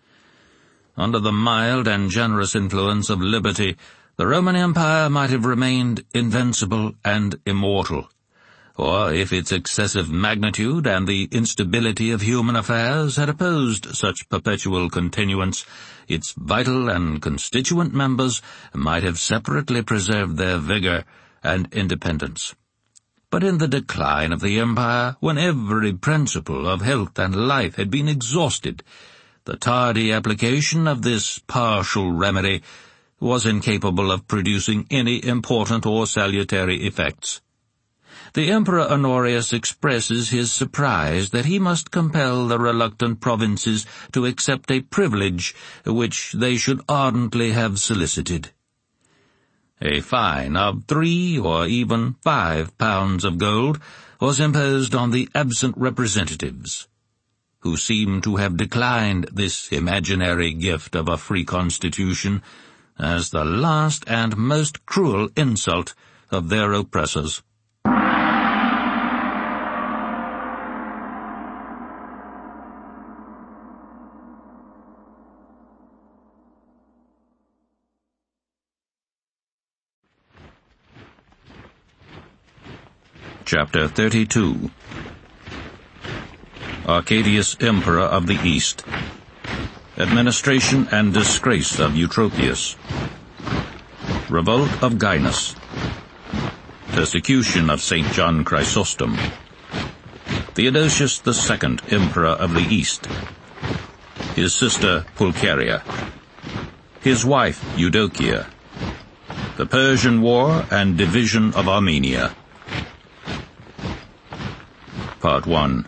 Under the mild and generous influence of liberty, the Roman Empire might have remained invincible and immortal. Or if its excessive magnitude and the instability of human affairs had opposed such perpetual continuance, its vital and constituent members might have separately preserved their vigour and independence. But in the decline of the empire, when every principle of health and life had been exhausted, the tardy application of this partial remedy was incapable of producing any important or salutary effects. The Emperor Honorius expresses his surprise that he must compel the reluctant provinces to accept a privilege which they should ardently have solicited. A fine of 3 or even 5 pounds of gold was imposed on the absent representatives, who seem to have declined this imaginary gift of a free constitution as the last and most cruel insult of their oppressors. Chapter 32. Arcadius, Emperor of the East. Administration and disgrace of Eutropius. Revolt of Gainas. Persecution of St. John Chrysostom. Theodosius II, Emperor of the East. His sister Pulcheria. His wife Eudokia. The Persian War and division of Armenia. Part 1.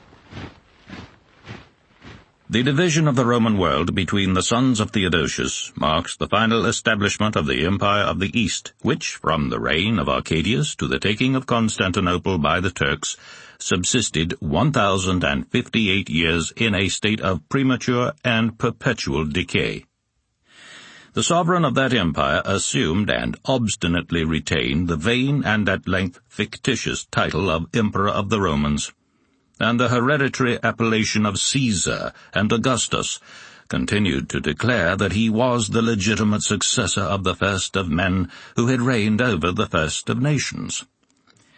The division of the Roman world between the sons of Theodosius marks the final establishment of the Empire of the East, which, from the reign of Arcadius to the taking of Constantinople by the Turks, subsisted 1,058 years in a state of premature and perpetual decay. The sovereign of that empire assumed and obstinately retained the vain and at length fictitious title of Emperor of the Romans, and the hereditary appellation of Caesar and Augustus continued to declare that he was the legitimate successor of the first of men who had reigned over the first of nations.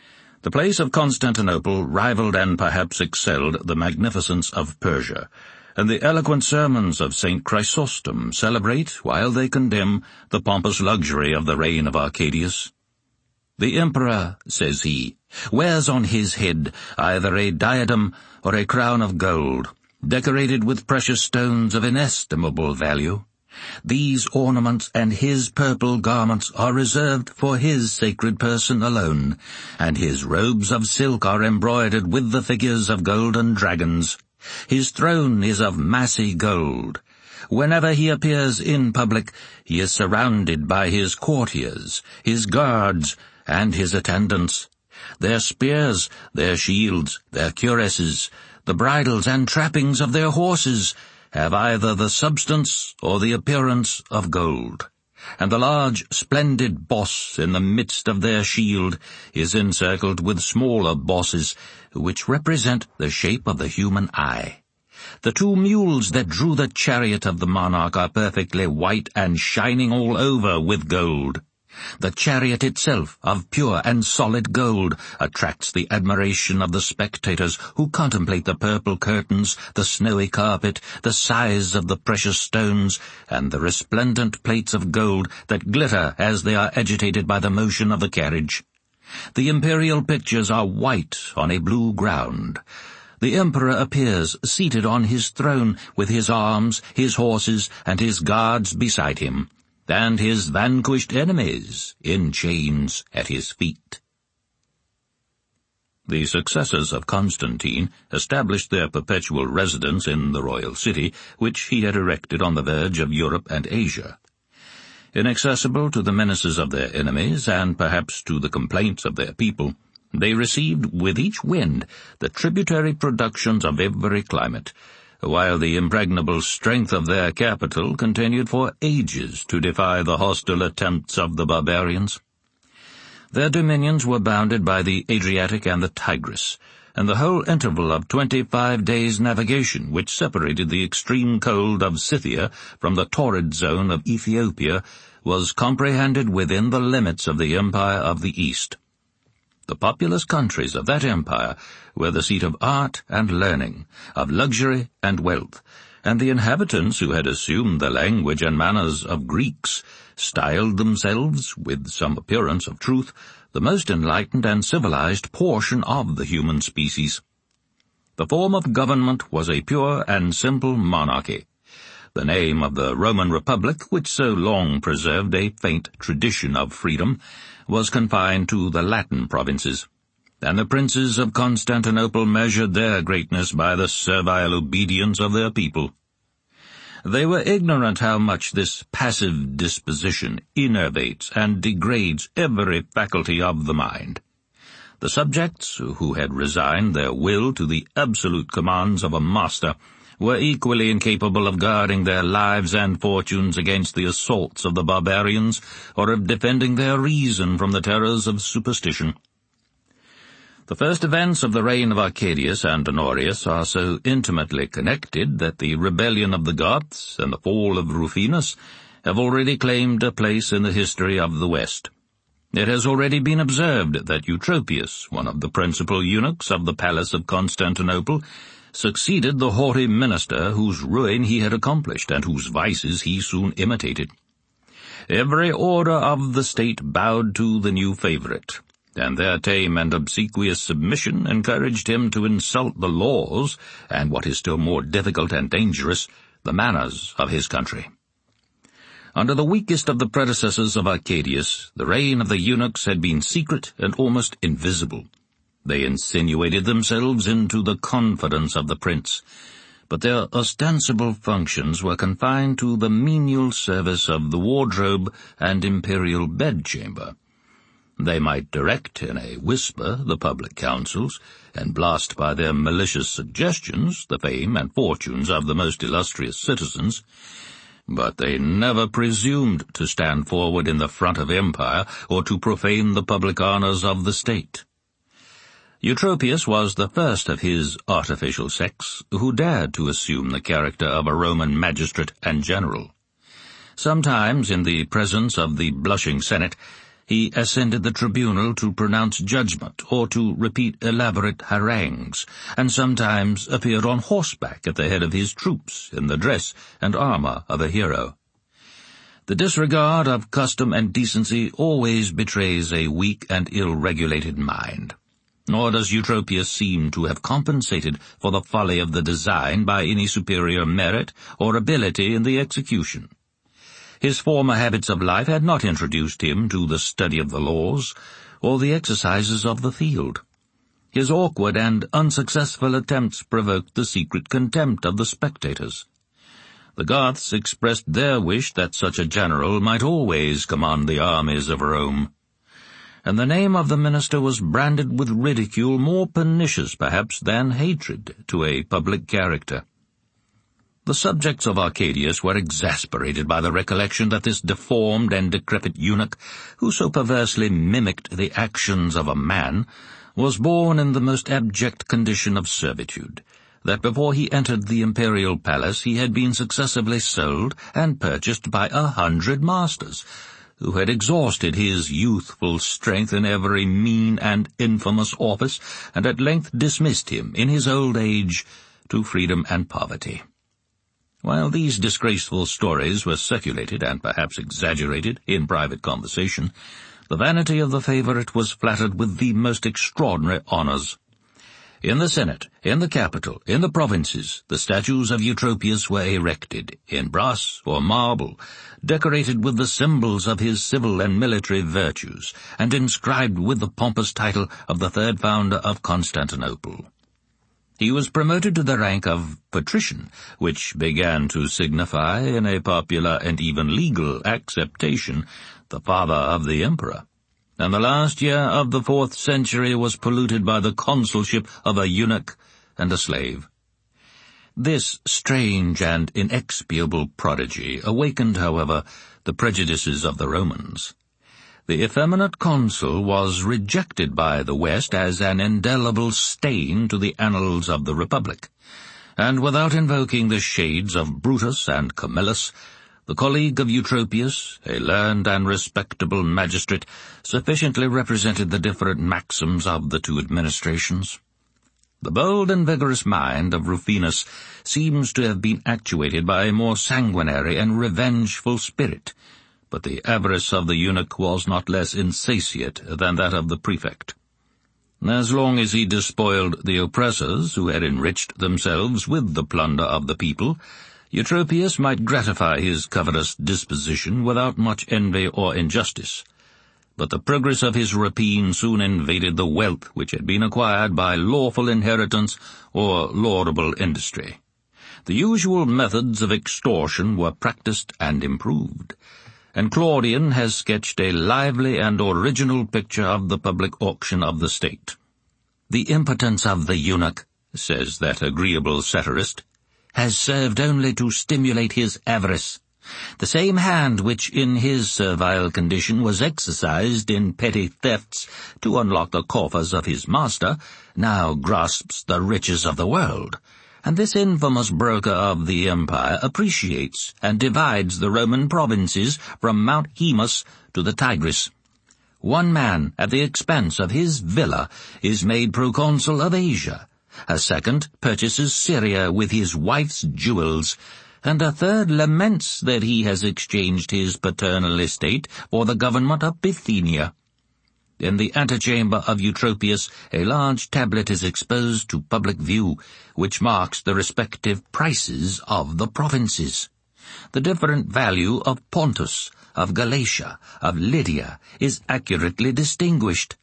The place of Constantinople rivaled and perhaps excelled the magnificence of Persia, and the eloquent sermons of St. Chrysostom celebrate, while they condemn, the pompous luxury of the reign of Arcadius. "The emperor," says he, "wears on his head either a diadem or a crown of gold, decorated with precious stones of inestimable value. These ornaments and his purple garments are reserved for his sacred person alone, and his robes of silk are embroidered with the figures of golden dragons. His throne is of massy gold. Whenever he appears in public, he is surrounded by his courtiers, his guards, and his attendants. Their spears, their shields, their cuirasses, the bridles and trappings of their horses have either the substance or the appearance of gold, and the large, splendid boss in the midst of their shield is encircled with smaller bosses, which represent the shape of the human eye. The 2 mules that drew the chariot of the monarch are perfectly white and shining all over with gold. The chariot itself, of pure and solid gold, attracts the admiration of the spectators who contemplate the purple curtains, the snowy carpet, the size of the precious stones, and the resplendent plates of gold that glitter as they are agitated by the motion of the carriage. The imperial pictures are white on a blue ground. The emperor appears seated on his throne with his arms, his horses, and his guards beside him, and his vanquished enemies in chains at his feet." The successors of Constantine established their perpetual residence in the royal city, which he had erected on the verge of Europe and Asia. Inaccessible to the menaces of their enemies, and perhaps to the complaints of their people, they received with each wind the tributary productions of every climate, while the impregnable strength of their capital continued for ages to defy the hostile attempts of the barbarians. Their dominions were bounded by the Adriatic and the Tigris, and the whole interval of 25 days' navigation which separated the extreme cold of Scythia from the torrid zone of Ethiopia was comprehended within the limits of the Empire of the East. The populous countries of that empire were the seat of art and learning, of luxury and wealth, and the inhabitants who had assumed the language and manners of Greeks styled themselves, with some appearance of truth, the most enlightened and civilized portion of the human species. The form of government was a pure and simple monarchy. The name of the Roman Republic, which so long preserved a faint tradition of freedom, was confined to the Latin provinces, and the princes of Constantinople measured their greatness by the servile obedience of their people. They were ignorant how much this passive disposition enervates and degrades every faculty of the mind. The subjects, who had resigned their will to the absolute commands of a master, were equally incapable of guarding their lives and fortunes against the assaults of the barbarians, or of defending their reason from the terrors of superstition. The first events of the reign of Arcadius and Honorius are so intimately connected that the rebellion of the Goths and the fall of Rufinus have already claimed a place in the history of the West. It has already been observed that Eutropius, one of the principal eunuchs of the palace of Constantinople, succeeded the haughty minister whose ruin he had accomplished and whose vices he soon imitated. Every order of the state bowed to the new favorite, and their tame and obsequious submission encouraged him to insult the laws, and what is still more difficult and dangerous, the manners of his country. Under the weakest of the predecessors of Arcadius, the reign of the eunuchs had been secret and almost invisible. They insinuated themselves into the confidence of the prince, but their ostensible functions were confined to the menial service of the wardrobe and imperial bedchamber. They might direct in a whisper the public councils, and blast by their malicious suggestions the fame and fortunes of the most illustrious citizens, but they never presumed to stand forward in the front of empire or to profane the public honors of the state. Eutropius was the first of his artificial sex who dared to assume the character of a Roman magistrate and general. Sometimes, in the presence of the blushing Senate, He ascended the tribunal to pronounce judgment or to repeat elaborate harangues, and sometimes appeared on horseback at the head of his troops in the dress and armor of a hero. The disregard of custom and decency always betrays a weak and ill-regulated mind, nor does Eutropius seem to have compensated for the folly of the design by any superior merit or ability in the execution. His former habits of life had not introduced him to the study of the laws or the exercises of the field. His awkward and unsuccessful attempts provoked the secret contempt of the spectators. The Goths expressed their wish that such a general might always command the armies of Rome, and the name of the minister was branded with ridicule more pernicious, perhaps, than hatred to a public character. The subjects of Arcadius were exasperated by the recollection that this deformed and decrepit eunuch, who so perversely mimicked the actions of a man, was born in the most abject condition of servitude, that before he entered the imperial palace he had been successively sold and purchased by 100 masters, who had exhausted his youthful strength in every mean and infamous office, and at length dismissed him in his old age to freedom and poverty. While these disgraceful stories were circulated and perhaps exaggerated in private conversation, the vanity of the favorite was flattered with the most extraordinary honors. In the Senate, in the capital, in the provinces, the statues of Eutropius were erected, in brass or marble, decorated with the symbols of his civil and military virtues, and inscribed with the pompous title of the third founder of Constantinople. He was promoted to the rank of patrician, which began to signify, in a popular and even legal acceptation, the father of the emperor, and the last year of the 4th century was polluted by the consulship of a eunuch and a slave. This strange and inexpiable prodigy awakened, however, the prejudices of the Romans. The effeminate consul was rejected by the West as an indelible stain to the annals of the Republic, and without invoking the shades of Brutus and Camillus, the colleague of Eutropius, a learned and respectable magistrate, sufficiently represented the different maxims of the two administrations. The bold and vigorous mind of Rufinus seems to have been actuated by a more sanguinary and revengeful spirit, but the avarice of the eunuch was not less insatiate than that of the prefect. As long as he despoiled the oppressors who had enriched themselves with the plunder of the people, Eutropius might gratify his covetous disposition without much envy or injustice. But the progress of his rapine soon invaded the wealth which had been acquired by lawful inheritance or laudable industry. The usual methods of extortion were practiced and improved, and Claudian has sketched a lively and original picture of the public auction of the state. "The impotence of the eunuch," says that agreeable satirist, "has served only to stimulate his avarice. The same hand which in his servile condition was exercised in petty thefts to unlock the coffers of his master, now grasps the riches of the world, and this infamous broker of the empire appreciates and divides the Roman provinces from Mount Haemus to the Tigris. One man, at the expense of his villa, is made proconsul of Asia. A second purchases Syria with his wife's jewels, and a third laments that he has exchanged his paternal estate for the government of Bithynia. In the antechamber of Eutropius a large tablet is exposed to public view, which marks the respective prices of the provinces. The different value of Pontus, of Galatia, of Lydia is accurately distinguished.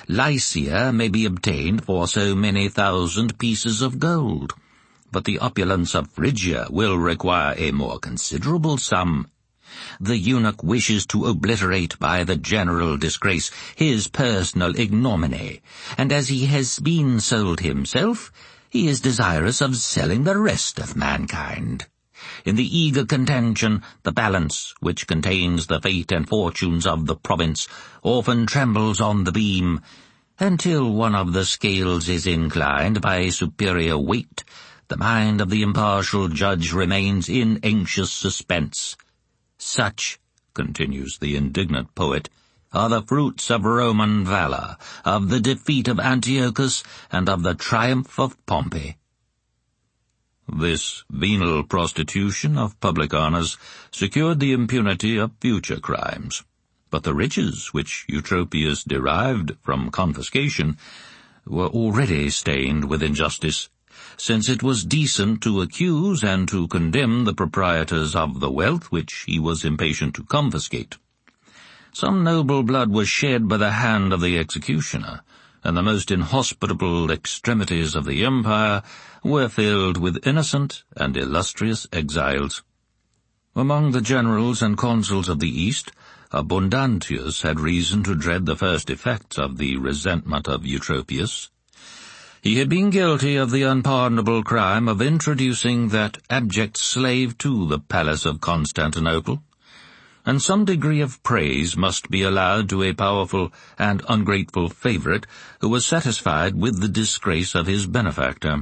Lycia may be obtained for so many thousand pieces of gold, but the opulence of Phrygia will require a more considerable sum. The eunuch wishes to obliterate by the general disgrace his personal ignominy, and as he has been sold himself, he is desirous of selling the rest of mankind. In the eager contention, the balance, which contains the fate and fortunes of the province, often trembles on the beam, until one of the scales is inclined by a superior weight. The mind of the impartial judge remains in anxious suspense. Such, continues the indignant poet, are the fruits of Roman valor, of the defeat of Antiochus, and of the triumph of Pompey." This venal prostitution of public honors secured the impunity of future crimes, but the riches which Eutropius derived from confiscation were already stained with injustice, since it was decent to accuse and to condemn the proprietors of the wealth which he was impatient to confiscate. Some noble blood was shed by the hand of the executioner, and the most inhospitable extremities of the empire were filled with innocent and illustrious exiles. Among the generals and consuls of the East, Abundantius had reason to dread the first effects of the resentment of Eutropius. He had been guilty of the unpardonable crime of introducing that abject slave to the palace of Constantinople, and some degree of praise must be allowed to a powerful and ungrateful favorite who was satisfied with the disgrace of his benefactor.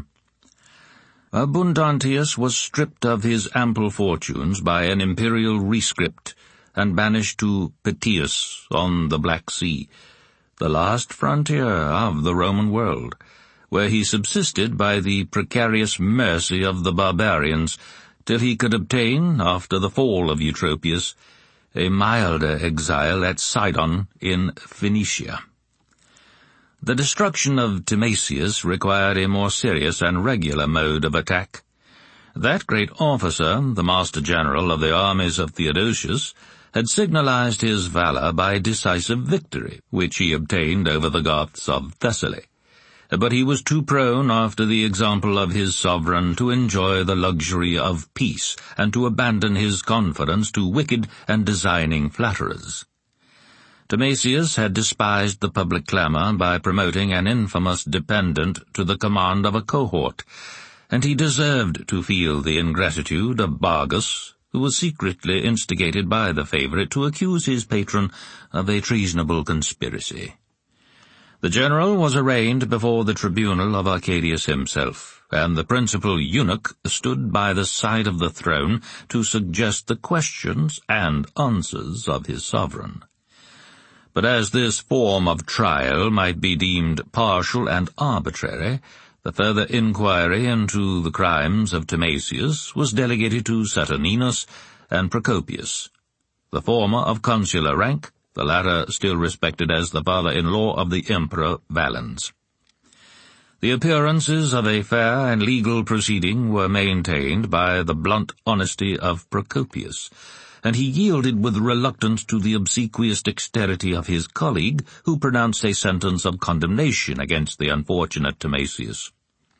Abundantius was stripped of his ample fortunes by an imperial rescript and banished to Pityus on the Black Sea, the last frontier of the Roman world, where he subsisted by the precarious mercy of the barbarians till he could obtain, after the fall of Eutropius, a milder exile at Sidon in Phoenicia. The destruction of Timasius required a more serious and regular mode of attack. That great officer, the Master General of the armies of Theodosius, had signalized his valor by a decisive victory, which he obtained over the Goths of Thessaly. But he was too prone, after the example of his sovereign, to enjoy the luxury of peace, and to abandon his confidence to wicked and designing flatterers. Timasius had despised the public clamor by promoting an infamous dependent to the command of a cohort, and he deserved to feel the ingratitude of Bargus, who was secretly instigated by the favorite to accuse his patron of a treasonable conspiracy. The general was arraigned before the tribunal of Arcadius himself, and the principal eunuch stood by the side of the throne to suggest the questions and answers of his sovereign. But as this form of trial might be deemed partial and arbitrary, the further inquiry into the crimes of Timasius was delegated to Saturninus and Procopius, the former of consular rank, the latter still respected as the father-in-law of the Emperor Valens. The appearances of a fair and legal proceeding were maintained by the blunt honesty of Procopius, and he yielded with reluctance to the obsequious dexterity of his colleague, who pronounced a sentence of condemnation against the unfortunate Timasius.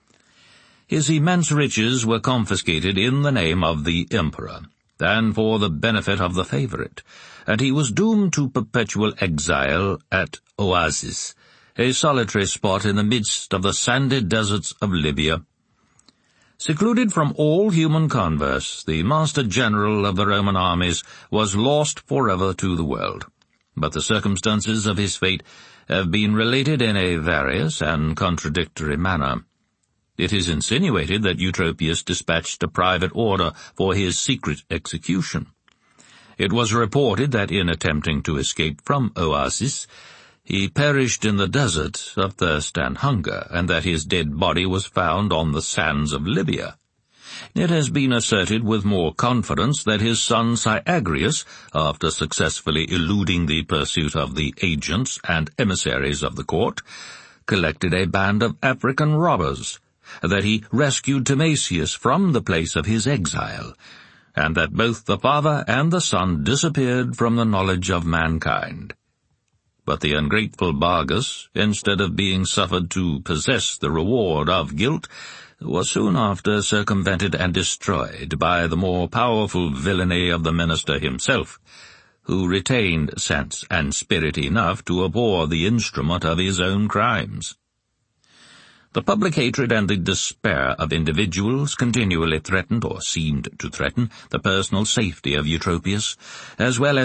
His immense riches were confiscated in the name of the emperor, and for the benefit of the favorite, and he was doomed to perpetual exile at Oasis, a solitary spot in the midst of the sandy deserts of Libya. Secluded from all human converse, the Master General of the Roman armies was lost forever to the world, but the circumstances of his fate have been related in a various and contradictory manner. It is insinuated that Eutropius dispatched a private order for his secret execution. It was reported that in attempting to escape from Oasis, he perished in the desert of thirst and hunger, and that his dead body was found on the sands of Libya. It has been asserted with more confidence that his son Syagrius, after successfully eluding the pursuit of the agents and emissaries of the court, collected a band of African robbers, that he rescued Timasius from the place of his exile, and that both the father and the son disappeared from the knowledge of mankind. But the ungrateful Bargus, instead of being suffered to possess the reward of guilt, was soon after circumvented and destroyed by the more powerful villainy of the minister himself, who retained sense and spirit enough to abhor the instrument of his own crimes. The public hatred and the despair of individuals continually threatened, or seemed to threaten, the personal safety of Eutropius, as well as